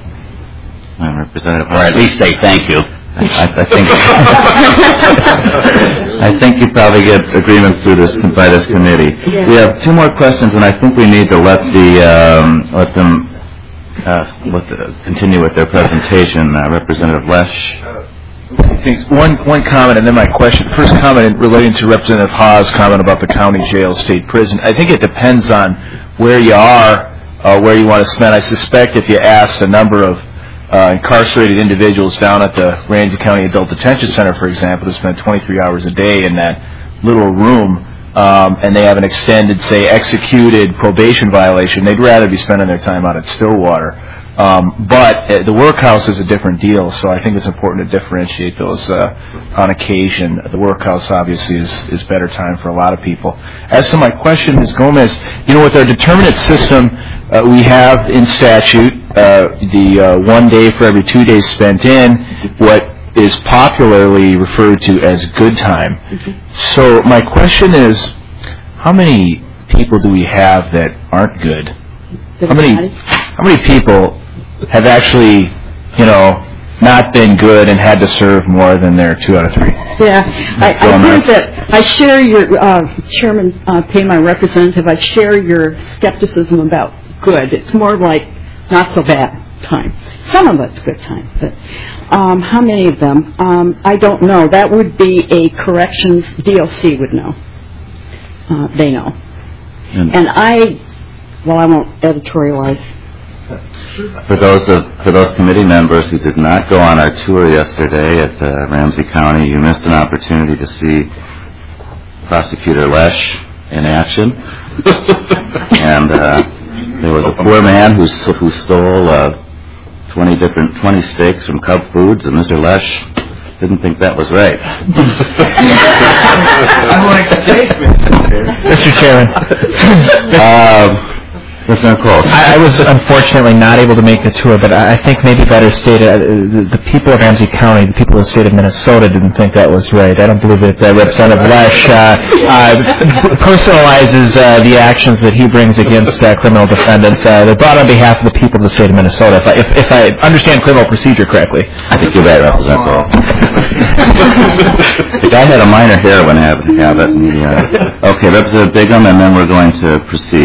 Uh, Representative Or at least say thank you. I, I think I think you probably get agreement through this by this committee. Yeah. We have two more questions, and I think we need to let the um, let them uh, with the, continue with their presentation. Uh, Representative Lesh. Thanks. One one comment and then my question. First comment relating to Representative Haas' comment about the county jail, state prison. I think it depends on where you are, uh, where you want to spend. I suspect if you asked a number of uh, incarcerated individuals down at the Ramsey County Adult Detention Center, for example, to spend twenty-three hours a day in that little room, um, and they have an extended, say, executed probation violation, they'd rather be spending their time out at Stillwater. Um, but uh, the workhouse is a different deal, so I think it's important to differentiate those uh, on occasion. The workhouse obviously is, is better time for a lot of people. As to my question, Miz Gomez, you know, with our determinate system, uh, we have in statute uh, the uh, one day for every two days spent in, what is popularly referred to as good time. Mm-hmm. So my question is, how many people do we have that aren't good? How many, how many people have actually, you know, not been good and had to serve more than their two out of three? Yeah, I, I think that I share your, uh, Chairman uh, Payne, my representative, I share your skepticism about good. It's more like not so bad time. Some of it's good time, but um, how many of them? Um, I don't know. That would be a corrections, D L C would know. Uh, they know. Mm. And I, well, I won't editorialize. For those of, for those committee members who did not go on our tour yesterday at uh, Ramsey County, you missed an opportunity to see Prosecutor Lesh in action. And uh, there was a poor man who who stole uh, twenty different twenty steaks from Cub Foods, and Mister Lesh didn't think that was right. I like steak, Mister Chairman. um, I, I was unfortunately not able to make the tour, but I think maybe better stated, uh, the, the people of Ramsey County, the people of the state of Minnesota didn't think that was right. I don't believe that uh, Representative Lesh uh, uh, personalizes uh, the actions that he brings against uh, criminal defendants. Uh, they're brought on behalf of the people of the state of Minnesota, if I, if, if I understand criminal procedure correctly. I think you're right, Representative. The guy had a minor heroin habit. habit and he, uh, okay, Representative Bigham, and then we're going to proceed.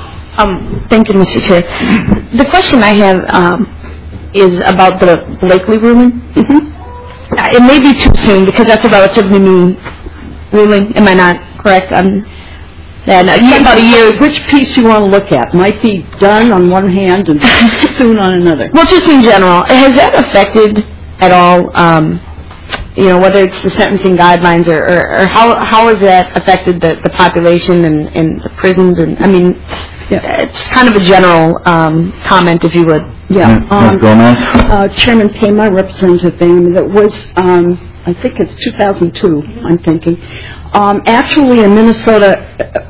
Um, thank you, Mister Chair. The question I have um, is about the Blakely ruling. Mm-hmm. Uh, it may be too soon because that's a relatively new ruling. Am I not correct? Um, and uh, about a year. Which piece you want to look at? Might be done on one hand and soon on another. Well, just in general, has that affected at all? Um, you know, whether it's the sentencing guidelines or, or, or how how has that affected the, the population and, and the prisons? And I mean. Yeah. It's kind of a general um, comment, if you would. Yeah. Um, Gomez? Uh, Chairman Payne, my representative, that was, um, I think it's two thousand two, I'm thinking. Um, actually, in Minnesota,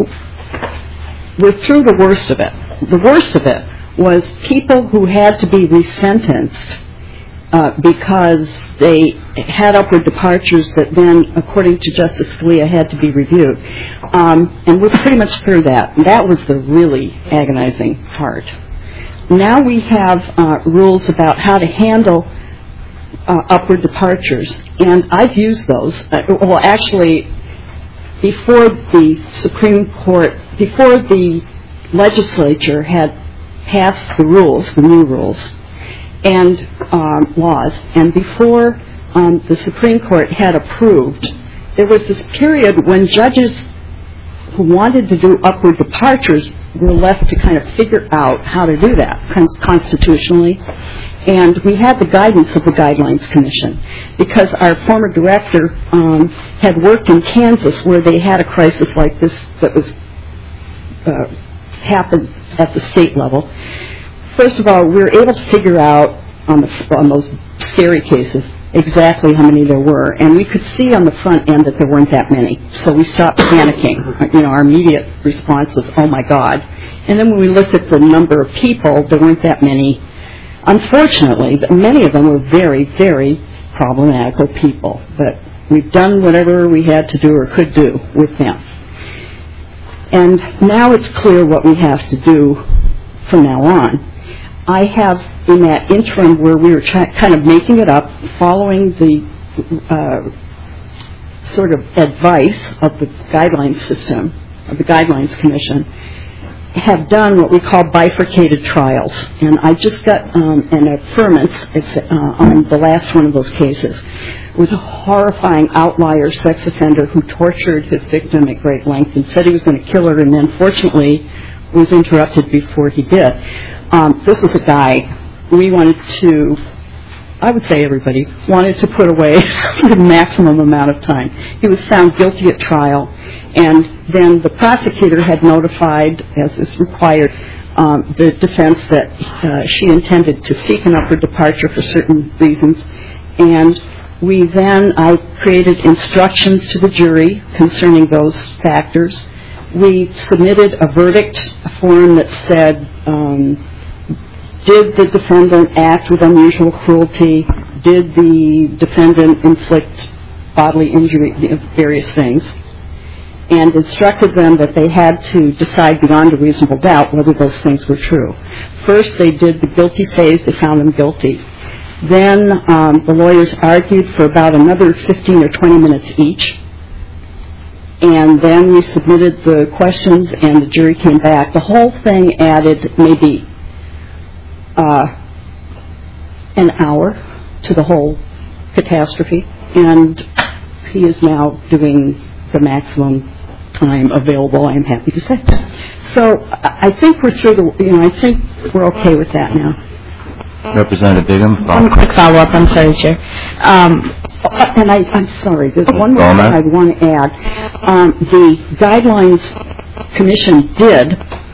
we're through the worst of it. The worst of it was people who had to be resentenced uh, because they had upward departures that then, according to Justice Scalia, had to be reviewed. Um, and we're pretty much through that. And that was the really agonizing part. Now we have uh, rules about how to handle uh, upward departures. And I've used those. Uh, well, actually, before the Supreme Court, before the legislature had passed the rules, the new rules, and um, laws, and before um, the Supreme Court had approved, there was this period when judges who wanted to do upward departures were left to kind of figure out how to do that constitutionally. And we had the guidance of the Guidelines Commission because our former director um, had worked in Kansas where they had a crisis like this that was uh, happened at the state level. First of all, we were able to figure out on, the, on those scary cases exactly how many there were, and we could see on the front end that there weren't that many. So we stopped panicking. You know, our immediate response was, "Oh my God!" And then when we looked at the number of people, there weren't that many. Unfortunately, many of them were very, very problematical people. But we've done whatever we had to do or could do with them, and now it's clear what we have to do from now on. I have, in that interim where we were try- kind of making it up, following the uh, sort of advice of the guidelines system, of the Guidelines Commission, have done what we call bifurcated trials. And I just got um, an affirmance it's, uh, on the last one of those cases. It was a horrifying outlier sex offender who tortured his victim at great length and said he was going to kill her, and then fortunately was interrupted before he did. Um, this was a guy we wanted to, I would say everybody, wanted to put away for the maximum amount of time. He was found guilty at trial, and then the prosecutor had notified, as is required, um, the defense that uh, she intended to seek an upward departure for certain reasons. And we then, I created instructions to the jury concerning those factors. We submitted a verdict form that said, um, did the defendant act with unusual cruelty? Did the defendant inflict bodily injury, various things? And instructed them that they had to decide beyond a reasonable doubt whether those things were true. First, they did the guilty phase. They found him guilty. Then um, the lawyers argued for about another fifteen or twenty minutes each. And then we submitted the questions, and the jury came back. The whole thing added maybe uh, an hour to the whole catastrophe, and he is now doing the maximum time available, I'm happy to say. So I think we're through the, you know, I think we're okay with that now. Representative Bigham. One quick follow-up, I'm sorry, Chair. Um, and I, I'm sorry, there's one more thing I want to add. Um, the Guidelines Commission did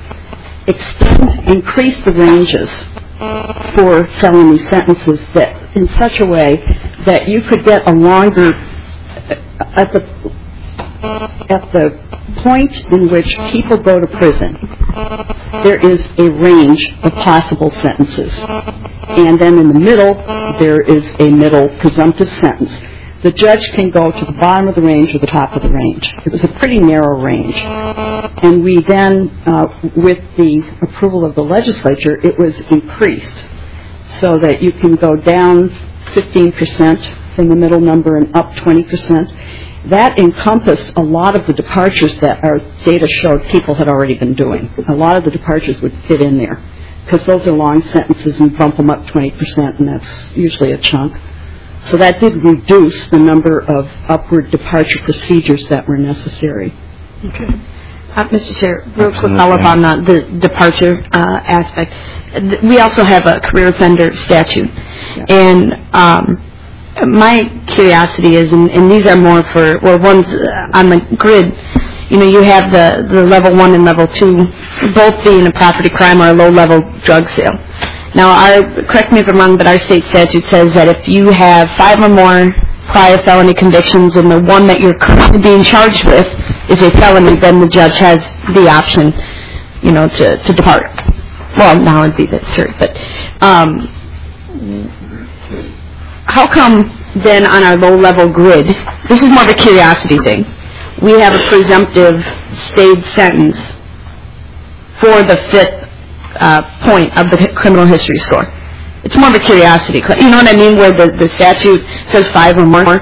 extend, increase the ranges for felony sentences that in such a way that you could get a longer, at the at the point in which people go to prison, there is a range of possible sentences. And then in the middle, there is a middle presumptive sentence. The judge can go to the bottom of the range or the top of the range. It was a pretty narrow range. And we then, uh, with the approval of the legislature, it was increased so that you can go down fifteen percent from the middle number and up twenty percent. That encompassed a lot of the departures that our data showed people had already been doing. A lot of the departures would fit in there because those are long sentences and bump them up twenty percent, and that's usually a chunk. So that did reduce the number of upward departure procedures that were necessary. Okay. Uh, Mister Chair, real quick follow-up on the, the departure uh, aspect. We also have a career offender statute. Yeah. And um, my curiosity is, and, and these are more for, well, one's on the grid, you know, you have the, the level one and level two, both being a property crime or a low-level drug sale. Now, our, correct me if I'm wrong, but our state statute says that if you have five or more prior felony convictions and the one that you're currently being charged with is a felony, then the judge has the option, you know, to, to depart. Well, now it'd be the third, but um, how come then on our low-level grid, this is more of a curiosity thing, we have a presumptive stayed sentence for the fifth uh, point of the criminal history score? It's more of a curiosity. You know what I mean, where the, the statute says five or more?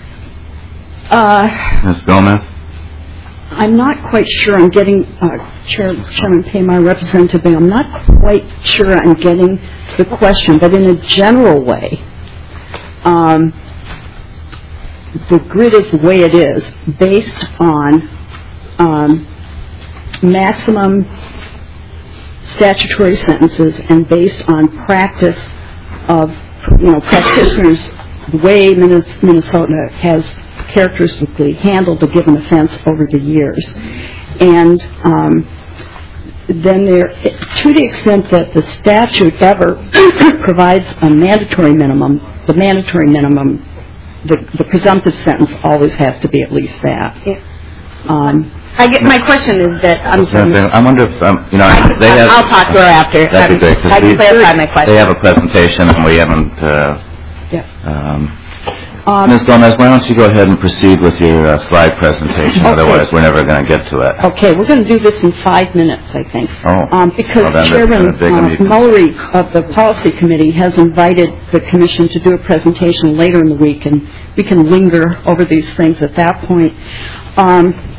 Uh, Miz Gomez? I'm not quite sure I'm getting, uh, Chair, Chairman Paymar, Representative Bigham, I'm not quite sure I'm getting the question, but in a general way, um, the grid is the way it is based on um, maximum statutory sentences and based on practice of, you know, practitioners, the way Minnesota has characteristically handled a given offense over the years. And um, then there, to the extent that the statute ever provides a mandatory minimum, the mandatory minimum, the, the presumptive sentence always has to be at least that. Yeah. Um, I get, my question is that I'm sorry. I wonder if um, you know I, they have. I'll talk to her after. That'd be great, 'cause I can we- clarify my question. They have a presentation and we haven't. Uh, yeah. um, Um, Miz Gomez, why don't you go ahead and proceed with your uh, slide presentation? Okay. Otherwise, we're never going to get to it. Okay, we're going to do this in five minutes, I think. Oh. Um, because Well, then Chairman that's been a big uh, meeting. Mullery of the Policy Committee has invited the Commission to do a presentation later in the week, and we can linger over these things at that point. Um,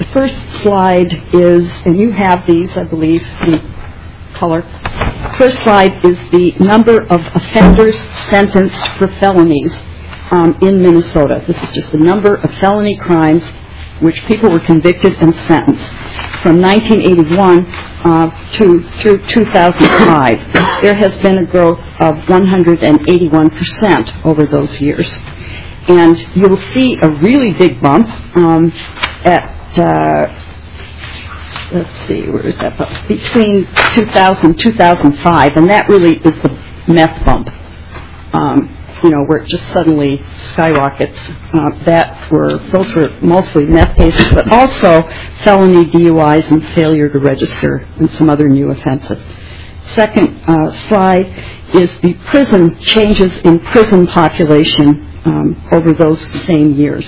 the first slide is, and you have these, I believe, in color. First slide is the number of offenders sentenced for felonies um, in Minnesota. This is just the number of felony crimes which people were convicted and sentenced from nineteen eighty-one uh, to through two thousand five. There has been a growth of one hundred eighty-one percent over those years. And you'll see a really big bump um, at, uh, let's see, where is that bump? Between two thousand and two thousand five, and that really is the meth bump. Um, you know, where it just suddenly skyrockets. Uh, that were, those were mostly meth cases, but also felony D U Is and failure to register and some other new offenses. Second uh, slide is the prison, changes in prison population um, over those same years.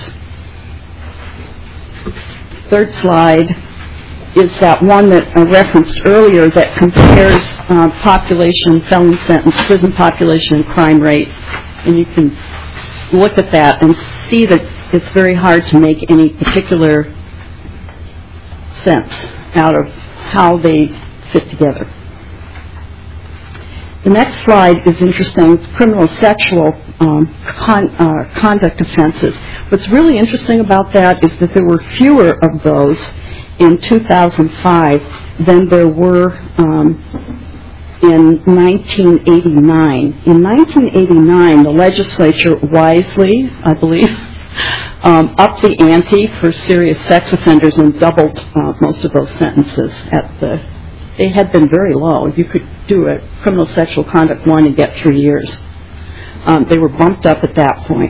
Third slide is that one that I referenced earlier that compares uh, population, felony sentence, prison population, and crime rate. And you can look at that and see that it's very hard to make any particular sense out of how they fit together. The next slide is interesting. It's criminal sexual um, con, uh, conduct offenses. What's really interesting about that is that there were fewer of those in two thousand five than there were um, in nineteen eighty-nine. In nineteen eighty-nine, the legislature wisely, I believe, um, upped the ante for serious sex offenders and doubled uh, most of those sentences. At the, they had been very low. You could do a criminal sexual conduct one and get three years. Um, they were bumped up at that point.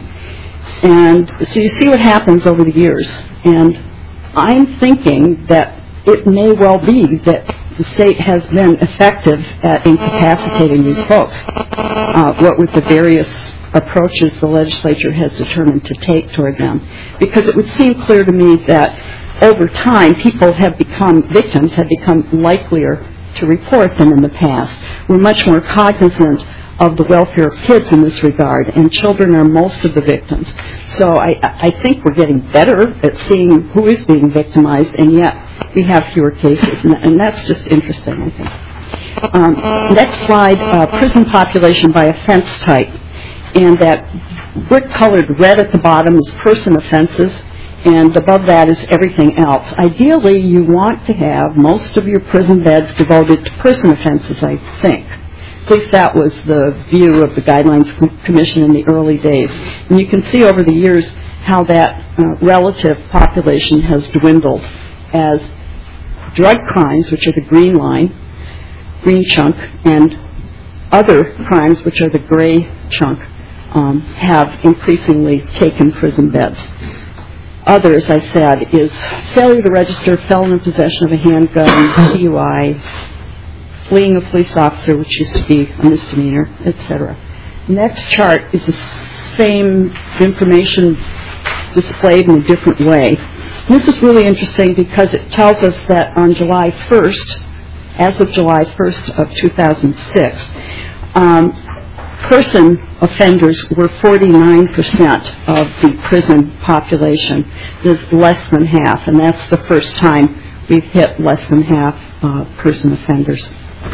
And so you see what happens over the years. And I'm thinking that it may well be that the state has been effective at incapacitating these folks, uh, what with the various approaches the legislature has determined to take toward them. Because it would seem clear to me that over time, people have become, victims have become likelier to report than in the past. We're much more cognizant of the welfare of kids in this regard, and children are most of the victims. So I, I think we're getting better at seeing who is being victimized, and yet we have fewer cases, and, and that's just interesting, I think. Um, next slide, uh, prison population by offense type, and that brick-colored red at the bottom is person offenses, and above that is everything else. Ideally, you want to have most of your prison beds devoted to person offenses, I think. At least that was the view of the Guidelines Commission in the early days. And you can see over the years how that uh, relative population has dwindled as drug crimes, which are the green line, green chunk, and other crimes, which are the gray chunk, um, have increasingly taken prison beds. Other, as I said, is failure to register, felon in possession of a handgun, D U I, fleeing a police officer, which used to be a misdemeanor, et cetera. Next chart is the same information displayed in a different way. And this is really interesting because it tells us that on July first, as of July first of two thousand six, um, person offenders were forty-nine percent of the prison population. It is less than half, and that's the first time we've hit less than half uh, person offenders.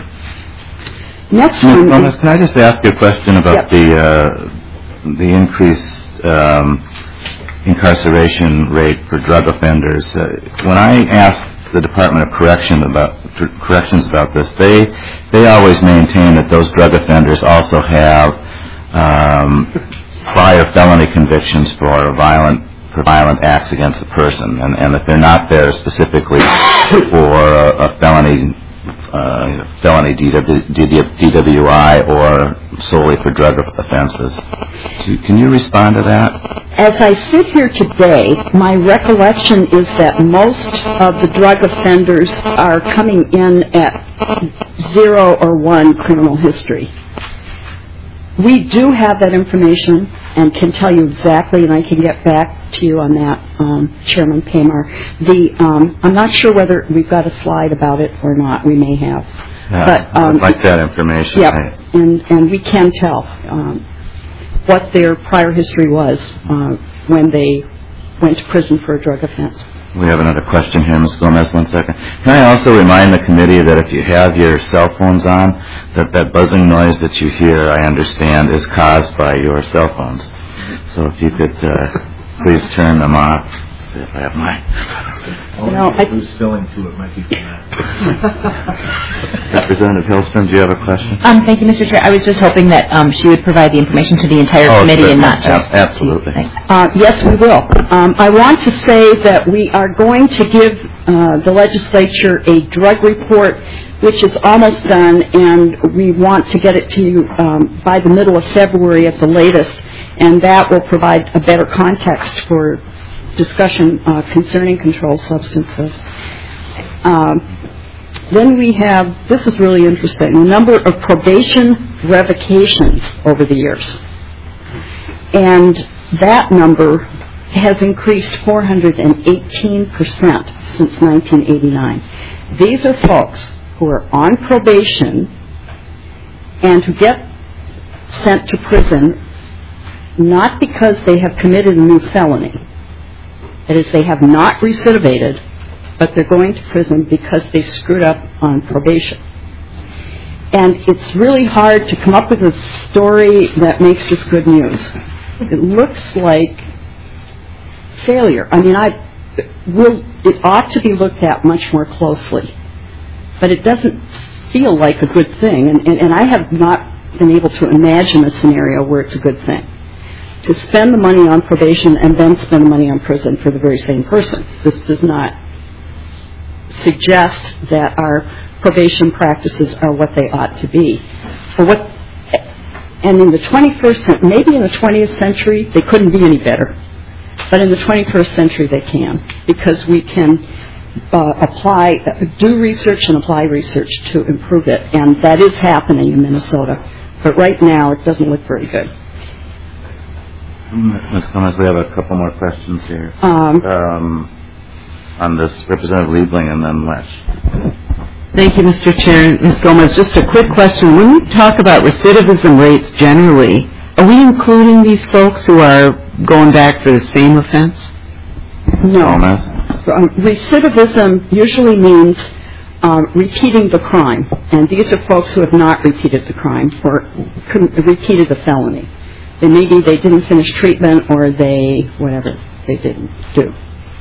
Next one. Miz Can I just ask you a question about yep. the uh, the increased um, incarceration rate for drug offenders? Uh, when I asked the Department of Correction about Corrections about this, they they always maintain that those drug offenders also have um, prior felony convictions for violent for violent acts against the person, and, and that they're not there specifically for a, a felony. Uh, felony D W I or solely for drug offenses. So can you respond to that? As I sit here today, my recollection is that most of the drug offenders are coming in at zero or one criminal history. We do have that information and can tell you exactly, and I can get back to you on that, um, Chairman Pamar. The um, I'm not sure whether we've got a slide about it or not. We may have. Yeah, but, um, I'd like that information. Yeah, and, and we can tell um, what their prior history was uh, when they went to prison for a drug offense. We have another question here, Miz Gomez, one second. Can I also remind the committee that if you have your cell phones on, that that buzzing noise that you hear, I understand, is caused by your cell phones. So if you could uh, please turn them off. Let's see if I have mine. You know, I... Who's spilling to it might be from that. Representative Hillstrom, do you have a question? Um, thank you, Mister Chair. I was just hoping that um, she would provide the information to the entire oh, committee and not just... Ab- absolutely. Uh, yes, we will. Um, I want to say that we are going to give uh, the legislature a drug report, which is almost done, and we want to get it to you um, by the middle of February at the latest, and that will provide a better context for discussion uh, concerning controlled substances. Um, then we have, this is really interesting, the number of probation revocations over the years. And that number has increased four hundred eighteen percent since nineteen eighty-nine. These are folks who are on probation and who get sent to prison not because they have committed a new felony. That is, they have not recidivated, but they're going to prison because they screwed up on probation. And it's really hard to come up with a story that makes this good news. It looks like failure. I mean, I will. It ought to be looked at much more closely, but it doesn't feel like a good thing. And, and, and I have not been able to imagine a scenario where it's a good thing to spend the money on probation and then spend the money on prison for the very same person. This does not suggest that our probation practices are what they ought to be. For what, and in the twenty-first century, maybe in the twentieth century, they couldn't be any better. But in the twenty-first century, they can, because we can uh, apply, uh, do research and apply research to improve it. And that is happening in Minnesota. But right now, it doesn't look very good. Miz Gomez, we have a couple more questions here. Um, um, on this, Representative Liebling and then Lesh. Thank you, Mister Chair. Miz Gomez, just a quick question. When we talk about recidivism rates generally, are we including these folks who are going back for the same offense? No. Gomez? Um, recidivism usually means um, repeating the crime. And these are folks who have not repeated the crime or repeated the felony. They maybe they didn't finish treatment or they, whatever, they didn't do.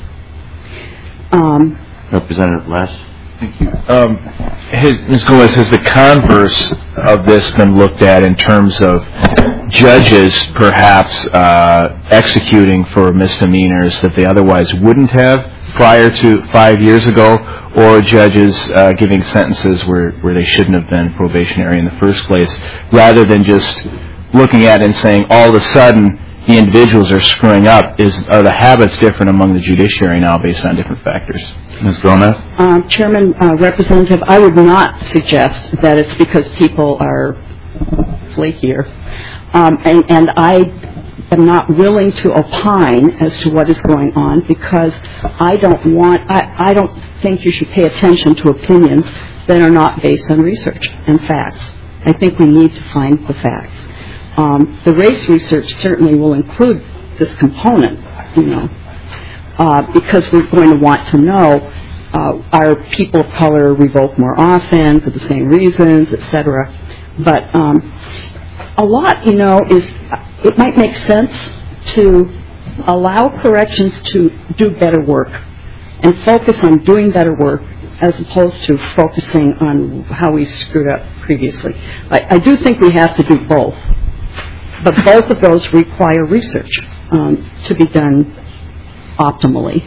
Um, Representative Lesh. Thank you. Um, has, Miz Gomez, has the converse of this been looked at in terms of judges perhaps uh, executing for misdemeanors that they otherwise wouldn't have prior to five years ago, or judges uh, giving sentences where, where they shouldn't have been probationary in the first place, rather than just looking at it and saying all of a sudden the individuals are screwing up? Is are the habits different among the judiciary now based on different factors? Miz Gomez? Um, Chairman, uh, Representative, I would not suggest that it's because people are flakier. Um, and, and I am not willing to opine as to what is going on because I don't want, I, I don't think you should pay attention to opinions that are not based on research and facts. I think we need to find the facts. Um, the race research certainly will include this component, you know, uh, because we're going to want to know, uh, are people of color revoked more often for the same reasons, et cetera. But um, a lot, you know, is it might make sense to allow corrections to do better work and focus on doing better work as opposed to focusing on how we screwed up previously. I, I do think we have to do both. But both of those require research um, to be done optimally.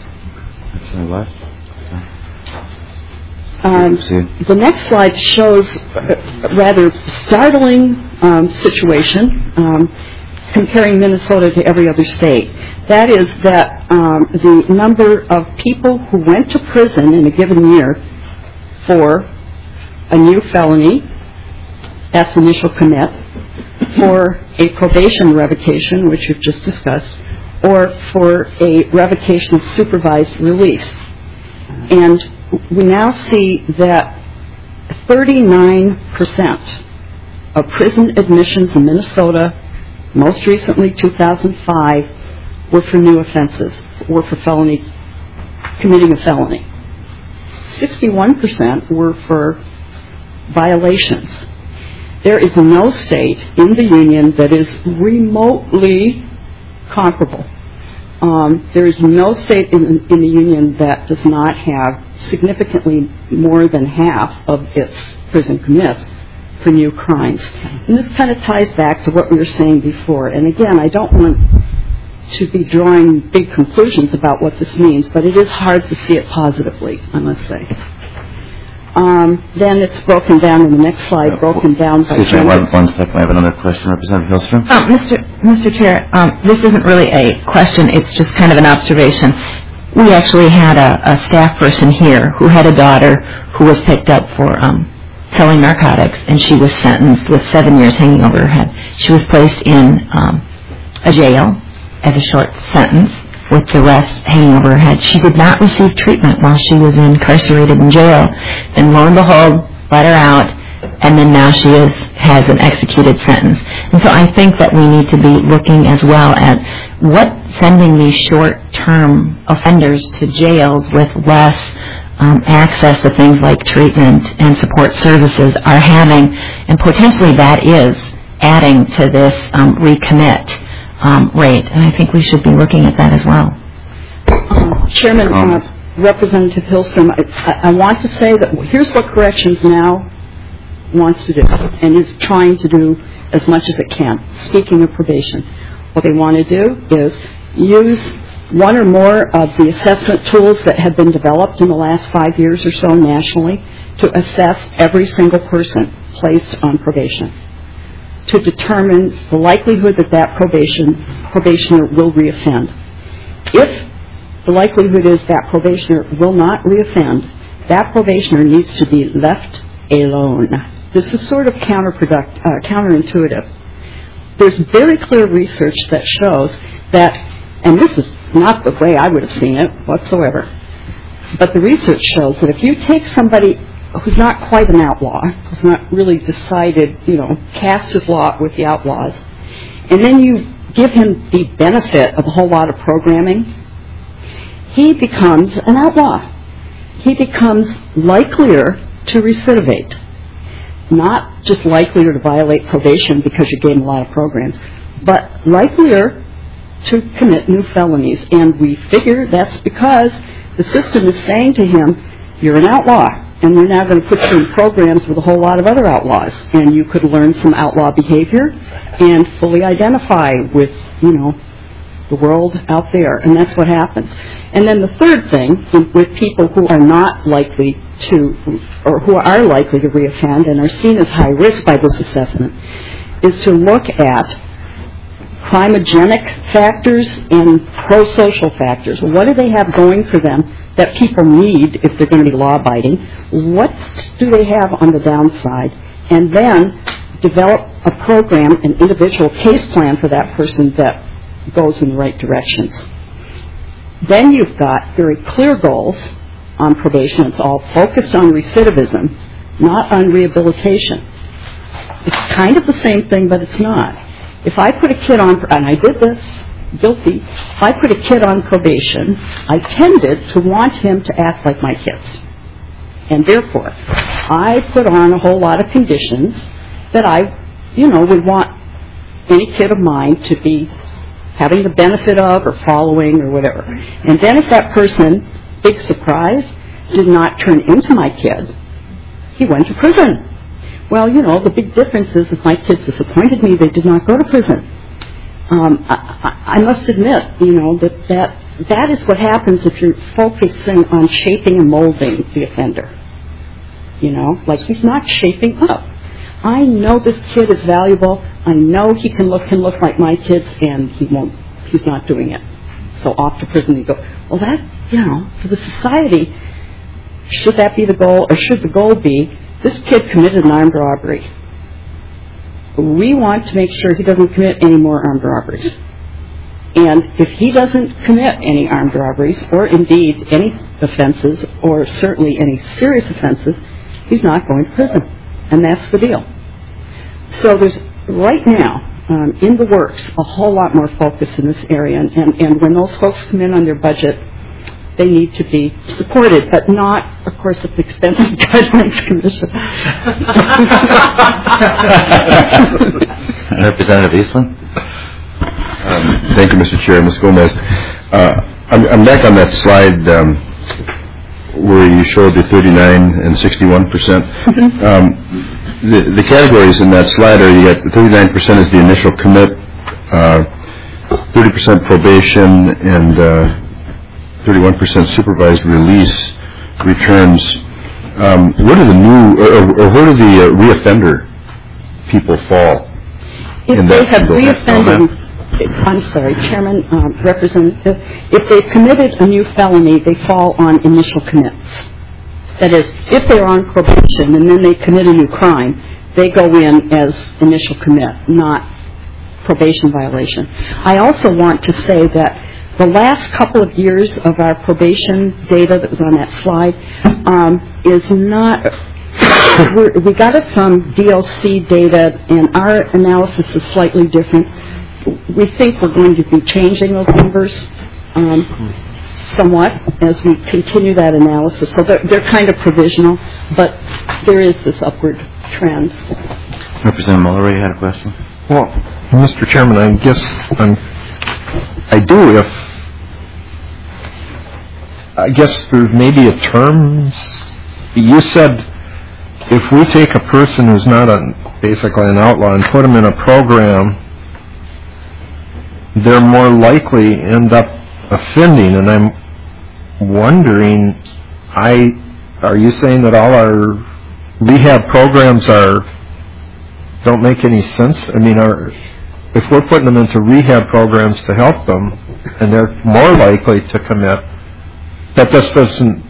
Um, the next slide shows a rather startling um, situation um, comparing Minnesota to every other state. That is that um, the number of people who went to prison in a given year for a new felony, that's initial commit, for a probation revocation, which we've just discussed, or for a revocation of supervised release. And we now see that thirty-nine percent of prison admissions in Minnesota, most recently two thousand five, were for new offenses, were for felony committing a felony. sixty-one percent were for violations. There is no state in the Union that is remotely comparable. Um, there is no state in, in the Union that does not have significantly more than half of its prison commits for new crimes. And this kind of ties back to what we were saying before. And again, I don't want to be drawing big conclusions about what this means, but it is hard to see it positively, I must say. Um, then it's broken down in the next slide, broken down by... Excuse me, one, one second. I have another question. Representative Hillstrom? Uh, Mister Mister Chair, um, this isn't really a question. It's just kind of an observation. We actually had a, a staff person here who had a daughter who was picked up for um, selling narcotics, and she was sentenced with seven years hanging over her head. She was placed in um, a jail as a short sentence with the rest hanging over her head. She did not receive treatment while she was incarcerated in jail. Then lo and behold, let her out, and then now she is has an executed sentence. And so I think that we need to be looking as well at what sending these short-term offenders to jails with less um, access to things like treatment and support services are having, and potentially that is adding to this um, recommit Um, rate, and I think we should be looking at that as well. Uh, Chairman, uh, Representative Hillstrom, I, I, I want to say that here's what Corrections Now wants to do, and is trying to do as much as it can. Speaking of probation, what they want to do is use one or more of the assessment tools that have been developed in the last five years or so nationally to assess every single person placed on probation, to determine the likelihood that that probation probationer will reoffend. If the likelihood is that probationer will not reoffend, that probationer needs to be left alone. This is sort of counterproductive, uh, counterintuitive. There's very clear research that shows that, and this is not the way I would have seen it whatsoever, but the research shows that if you take somebody who's not quite an outlaw, who's not really decided, you know, cast his lot with the outlaws, and then you give him the benefit of a whole lot of programming, he becomes an outlaw. He becomes likelier to recidivate. Not just likelier to violate probation because you gave him a lot of programs, but likelier to commit new felonies. And we figure that's because the system is saying to him, you're an outlaw, and we're now going to put you in programs with a whole lot of other outlaws, and you could learn some outlaw behavior and fully identify with, you know, the world out there, and that's what happens. And then the third thing, with people who are not likely to, or who are likely to reoffend and are seen as high risk by this assessment, is to look at crimogenic factors and pro-social factors. What do they have going for them that people need if they're going to be law-abiding? What do they have on the downside? And then develop a program, an individual case plan for that person that goes in the right directions. Then you've got very clear goals on probation. It's all focused on recidivism, not on rehabilitation. It's kind of the same thing, but it's not. If I put a kid on, and I did this, guilty, if I put a kid on probation, I tended to want him to act like my kids. And therefore, I put on a whole lot of conditions that I, you know, would want any kid of mine to be having the benefit of or following or whatever. And then if that person, big surprise, did not turn into my kid, he went to prison. Well, you know, the big difference is if my kids disappointed me, they did not go to prison. Um, I, I, I must admit, you know, that, that that is what happens if you're focusing on shaping and molding the offender. You know, like he's not shaping up. I know this kid is valuable. I know he can look can look like my kids, and he won't. He's not doing it. So off to prison you go. Well, that, you know, for the society, should that be the goal, or should the goal be this kid committed an armed robbery? We want to make sure he doesn't commit any more armed robberies. And if he doesn't commit any armed robberies, or indeed any offenses, or certainly any serious offenses, he's not going to prison. And that's the deal. So there's, right now, um, in the works, a whole lot more focus in this area. And, and, and when those folks come in on their budget they need to be supported, but not, of course, at the expense of the Guidelines Commission. Representative Eastland. Um, thank you, Mister Chair. Miz Gomez. Uh, I'm, I'm back on that slide um, where you showed the thirty-nine and sixty-one percent. Um, the, the categories in that slide are, you got thirty-nine percent is the initial commit, uh, thirty percent probation, and uh, thirty-one percent supervised release returns. Um, where do the new, or, or where do the uh, reoffender people fall? If in they that have single reoffended, I'm sorry, Chairman, um, Representative, if they've committed a new felony, they fall on initial commits. That is, if they're on probation and then they commit a new crime, they go in as initial commit, not probation violation. I also want to say that the last couple of years of our probation data that was on that slide um, is not... We're, we got it from D L C data, and our analysis is slightly different. We think we're going to be changing those numbers um, somewhat as we continue that analysis. So they're, they're kind of provisional, but there is this upward trend. Representative Muller, you had a question? Well, Mister Chairman, I guess I'm, I do if, I guess there's maybe a term, you said if we take a person who's not a, basically an outlaw and put them in a program, they're more likely end up offending. And I'm wondering, I are you saying that all our rehab programs are don't make any sense? I mean, are if we're putting them into rehab programs to help them, and they're more likely to commit, that just doesn't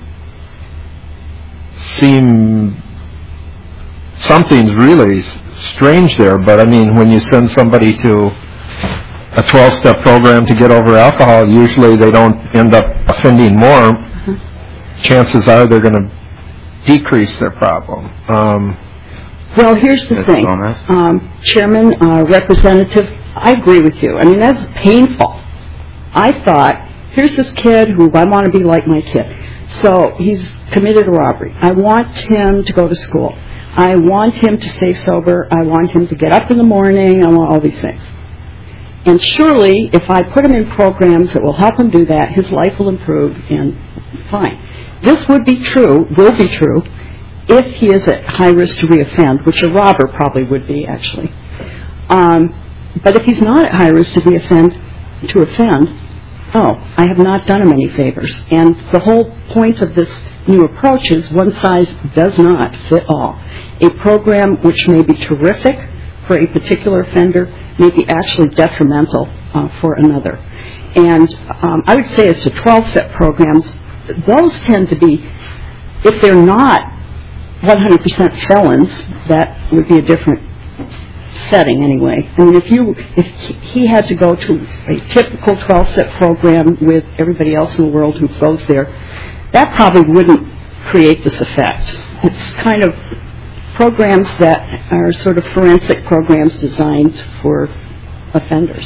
seem. Something's really strange there, but I mean, when you send somebody to a twelve-step program to get over alcohol, usually they don't end up offending more. Mm-hmm. Chances are they're going to decrease their problem. Um, well, here's the thing, um, Chairman, uh, Representative, I agree with you. I mean, that's painful. I thought, here's this kid who I want to be like my kid. So he's committed a robbery. I want him to go to school. I want him to stay sober. I want him to get up in the morning. I want all these things. And surely, if I put him in programs that will help him do that, his life will improve, and fine. This would be true, will be true, if he is at high risk to reoffend, which a robber probably would be, actually. Um, but if he's not at high risk to reoffend, to offend, oh, I have not done him any favors. And the whole point of this new approach is one size does not fit all. A program which may be terrific for a particular offender may be actually detrimental uh, for another. And um, I would say as to twelve-step programs, those tend to be, if they're not one hundred percent felons, that would be a different setting anyway. I mean, if you if he had to go to a typical twelve-step program with everybody else in the world who goes there, that probably wouldn't create this effect. It's kind of programs that are sort of forensic programs designed for offenders.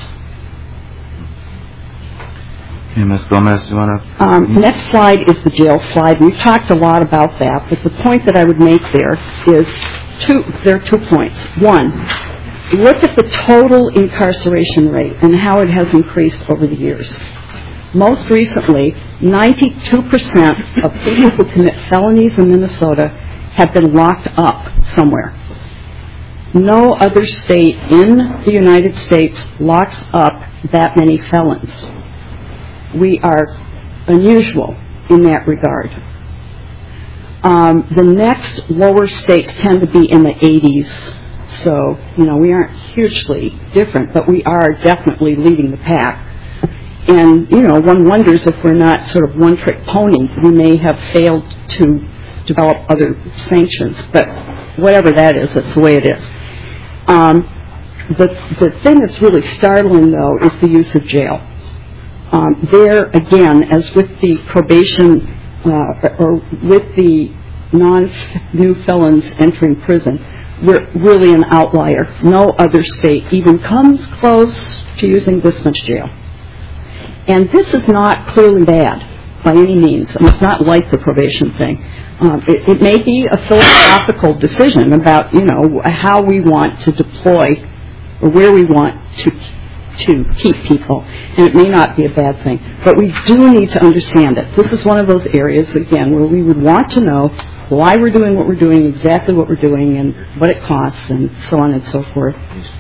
Okay, Miz Gomez, do you want to? Um, next slide is the jail slide. We've talked a lot about that, but the point that I would make there is two. There are two points. One, look at the total incarceration rate and how it has increased over the years. Most recently, ninety-two percent of people who commit felonies in Minnesota have been locked up somewhere. No other state in the United States locks up that many felons. We are unusual in that regard. Um, the next lower states tend to be in the eighties, so, you know, we aren't hugely different, but we are definitely leading the pack. And, you know, one wonders if we're not sort of one-trick pony. We may have failed to develop other sanctions, but whatever that is, that's the way it is. Um, the, the thing that's really startling, though, is the use of jail. Um, there, again, as with the probation uh, or with the non-new felons entering prison, we're really an outlier. No other state even comes close to using this much jail. And this is not clearly bad. by any means. And it's not like the probation thing. Um, it, it may be a philosophical decision about, you know, how we want to deploy or where we want to to keep people, and it may not be a bad thing. But we do need to understand it. This is one of those areas, again, where we would want to know why we're doing what we're doing, exactly what we're doing, and what it costs, and so on and so forth.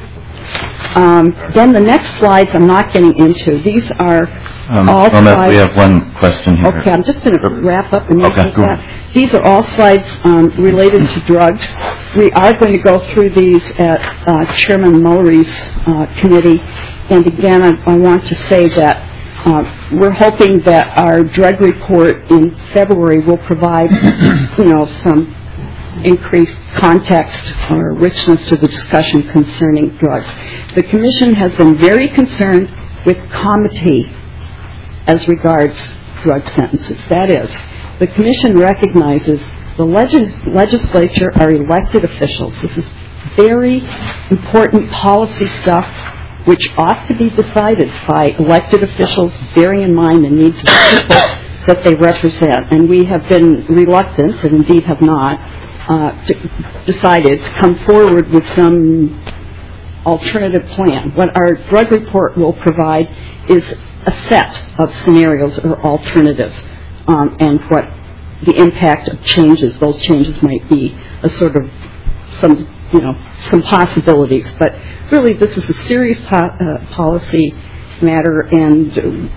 Um, then the next slides I'm not getting into. These are Um, all Gomez, slides. we have one question here. Okay, I'm just going to wrap up and Okay, take go that. These are all slides um, related to drugs. We are going to go through these at uh, Chairman Mullery's uh, committee. And again, I, I want to say that uh, we're hoping that our drug report in February will provide, you know, some increased context or richness to the discussion concerning drugs. The Commission has been very concerned with comity as regards drug sentences. That is, the Commission recognizes the legis- legislature are elected officials. This is very important policy stuff which ought to be decided by elected officials, bearing in mind the needs of the people that they represent. And we have been reluctant, and indeed have not, uh, to, decided to come forward with some alternative plan. What our drug report will provide is a set of scenarios or alternatives, um, and what the impact of changes, those changes might be, a sort of some, you know, some possibilities. But really, this is a serious po- uh, policy matter, and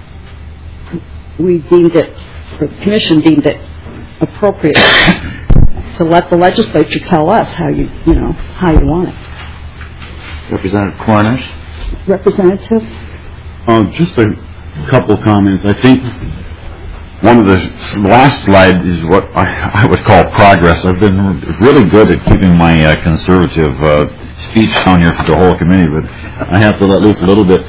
we deemed it, or the Commission deemed it appropriate to let the legislature tell us how you, you know, how you want it. Representative Cornish. Representative? Uh, just a couple comments. I think one of the last slide is what I, I would call progress. I've been really good at keeping my uh, conservative uh, speech down here for the whole committee, but I have to let loose a little bit.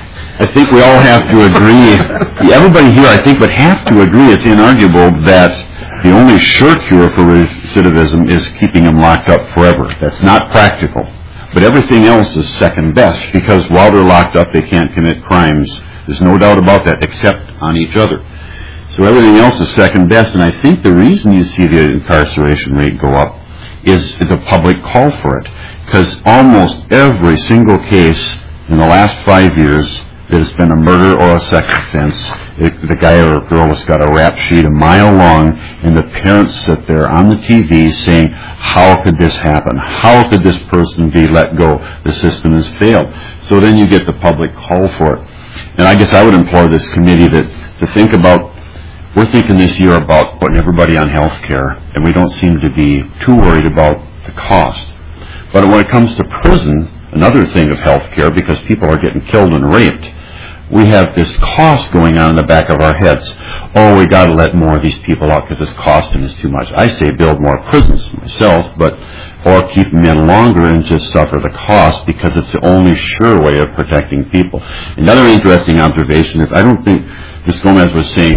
I think we all have to agree, everybody here I think would have to agree, it's inarguable that the only sure cure for recidivism is keeping them locked up forever. That's not practical. But everything else is second best, because while they're locked up, they can't commit crimes. There's no doubt about that, except on each other. So everything else is second best, and I think the reason you see the incarceration rate go up is the public call for it. Because almost every single case in the last five years that has been a murder or a sex offense, it, the guy or girl has got a rap sheet a mile long, and the parents sit there on the T V saying, how could this happen? How could this person be let go? The system has failed. So then you get the public call for it. And I guess I would implore this committee that to think about, we're thinking this year about putting everybody on health care, and we don't seem to be too worried about the cost. But when it comes to prison, another thing of health care, because people are getting killed and raped, we have this cost going on in the back of our heads. Oh, we got to let more of these people out because it's costing us too much. I say build more prisons myself, but or keep them in longer and just suffer the cost, because it's the only sure way of protecting people. Another interesting observation is I don't think Miz Gomez was saying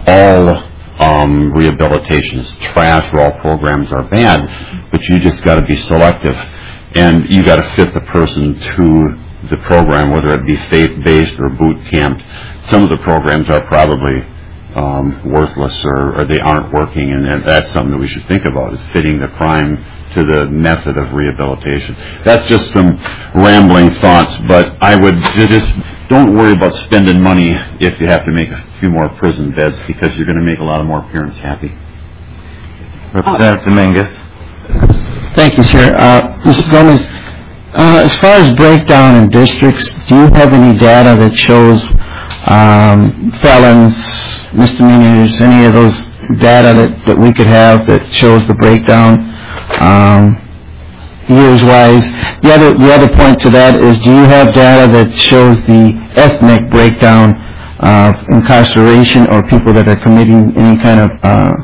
all um, rehabilitation is trash or all programs are bad, but you just got to be selective, and you got to fit the person to the program, whether it be faith-based or boot camped. Some of the programs are probably um, worthless, or, or they aren't working, and that's something that we should think about, is fitting the crime to the method of rehabilitation. That's just some rambling thoughts, but I would just don't worry about spending money if you have to make a few more prison beds, because you're going to make a lot of more parents happy. Representative Dominguez. Thank you, sir. Uh, Mister Gomez, uh, as far as breakdown in districts, do you have any data that shows um, felons, misdemeanors, any of those data that, that we could have that shows the breakdown um, years-wise? The other, the other point to that is, do you have data that shows the ethnic breakdown of incarceration or people that are committing any kind of uh,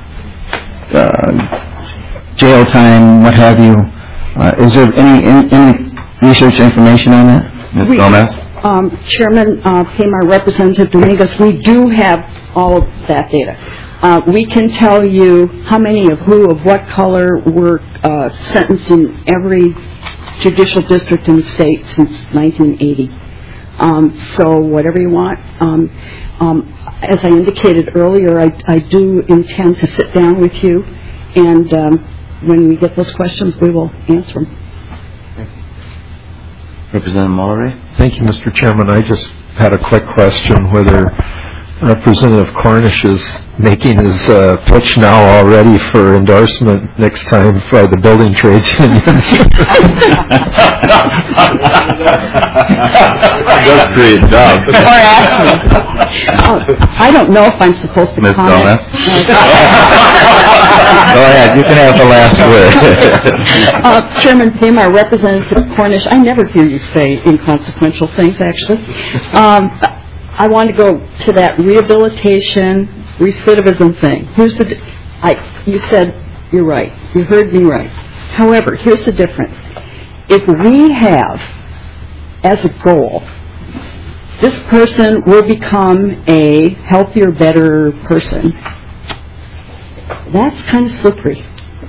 uh, jail time, what have you? Uh, is there any, any any research information on that? Miz Gomez? Um, Chairman uh, Pamar, Representative Dominguez, we do have all of that data. Uh, we can tell you how many of who, of what color, were uh, sentenced in every judicial district in the state since nineteen eighty. Um, so whatever you want. Um, um, as I indicated earlier, I, I do intend to sit down with you, and um, when we get those questions, we will answer them. Representative Mullery? Thank you, Mister Chairman. I just had a quick question whether Representative Cornish is making his uh, pitch now already for endorsement next time for the building trades union. That's great job. Or ask me. Uh, I don't know if I'm supposed to Miz comment. Gomez? Go ahead. You can have the last word. uh, Chairman Pamar, Representative Cornish, I never hear you say inconsequential things, actually. Um, I want to go to that rehabilitation, recidivism thing. Here's the, di- I, you said, you're right. You heard me right. However, here's the difference. If we have, as a goal, this person will become a healthier, better person, that's kind of slippery.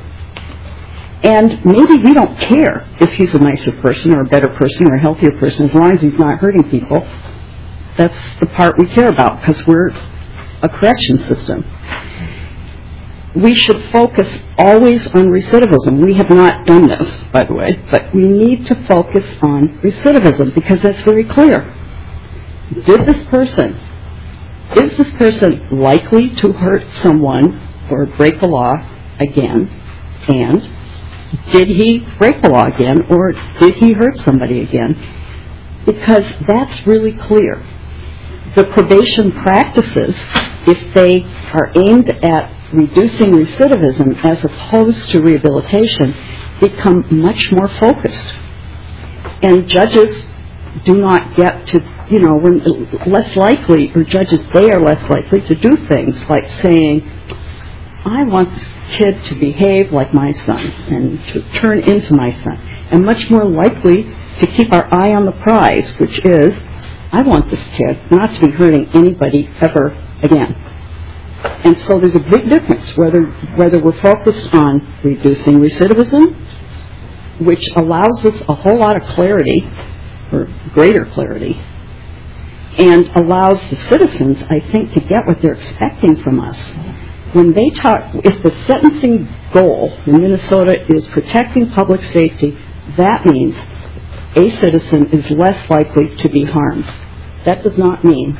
And maybe we don't care if he's a nicer person or a better person or a healthier person as long as he's not hurting people. That's the part we care about because we're a correction system. We should focus always on recidivism. We have not done this, by the way, but we need to focus on recidivism because that's very clear. Did this person, is this person likely to hurt someone or break the law again? And did he break the law again or did he hurt somebody again? Because that's really clear. The probation practices, if they are aimed at reducing recidivism as opposed to rehabilitation, become much more focused. And judges do not get to, you know, when less likely, or judges, they are less likely to do things like saying, I want this kid to behave like my son and to turn into my son, and much more likely to keep our eye on the prize, which is, I want this kid not to be hurting anybody ever again. And so there's a big difference whether whether we're focused on reducing recidivism, which allows us a whole lot of clarity, or greater clarity, and allows the citizens, I think, to get what they're expecting from us. When they talk, if the sentencing goal in Minnesota is protecting public safety, that means a citizen is less likely to be harmed. That does not mean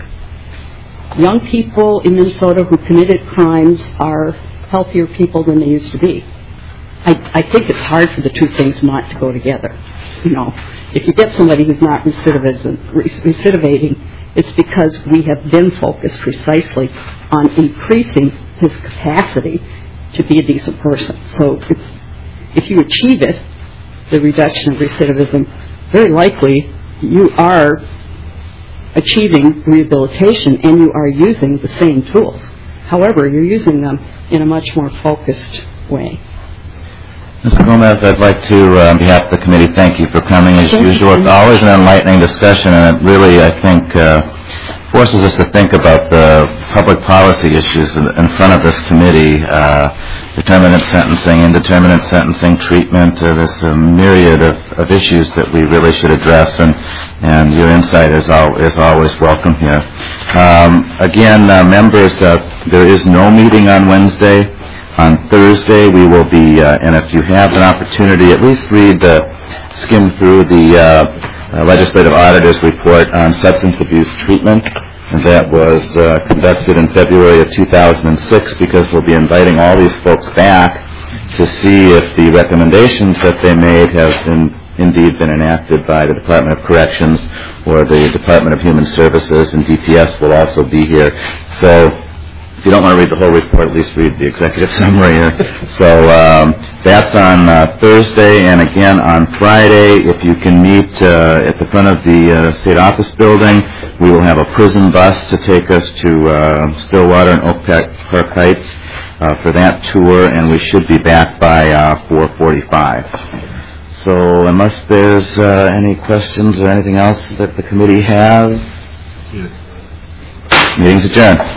young people in Minnesota who committed crimes are healthier people than they used to be. I, I think it's hard for the two things not to go together. You know, if you get somebody who's not recidivating, it's because we have been focused precisely on increasing his capacity to be a decent person. So it's, if you achieve it, the reduction of recidivism, very likely you are achieving rehabilitation and you are using the same tools. However, you're using them in a much more focused way. Mister Gomez, I'd like to, uh, on behalf of the committee, thank you for coming as Thank usual. you. It's always an enlightening discussion, and it really, I think, uh, forces us to think about the public policy issues in, in front of this committee, uh, determinate sentencing, indeterminate sentencing, treatment. Uh, there's a myriad of, of issues that we really should address, and, and your insight is, al- is always welcome here. Um, again, uh, members, uh, there is no meeting on Wednesday. On Thursday, we will be, uh, and if you have an opportunity, at least read, uh, skim through the uh, uh, Legislative Auditor's Report on Substance Abuse Treatment. And that was uh, conducted in February of two thousand six, because we'll be inviting all these folks back to see if the recommendations that they made have been indeed been enacted by the Department of Corrections or the Department of Human Services, and D P S will also be here. So if you don't want to read the whole report, at least read the executive summary here. So um, that's on uh, Thursday, and again on Friday, if you can meet uh, at the front of the uh, State Office building, we will have a prison bus to take us to uh, Stillwater and Oak Park Heights uh, for that tour, and we should be back by uh, four forty-five. So unless there's uh, any questions or anything else that the committee has, meeting's adjourned.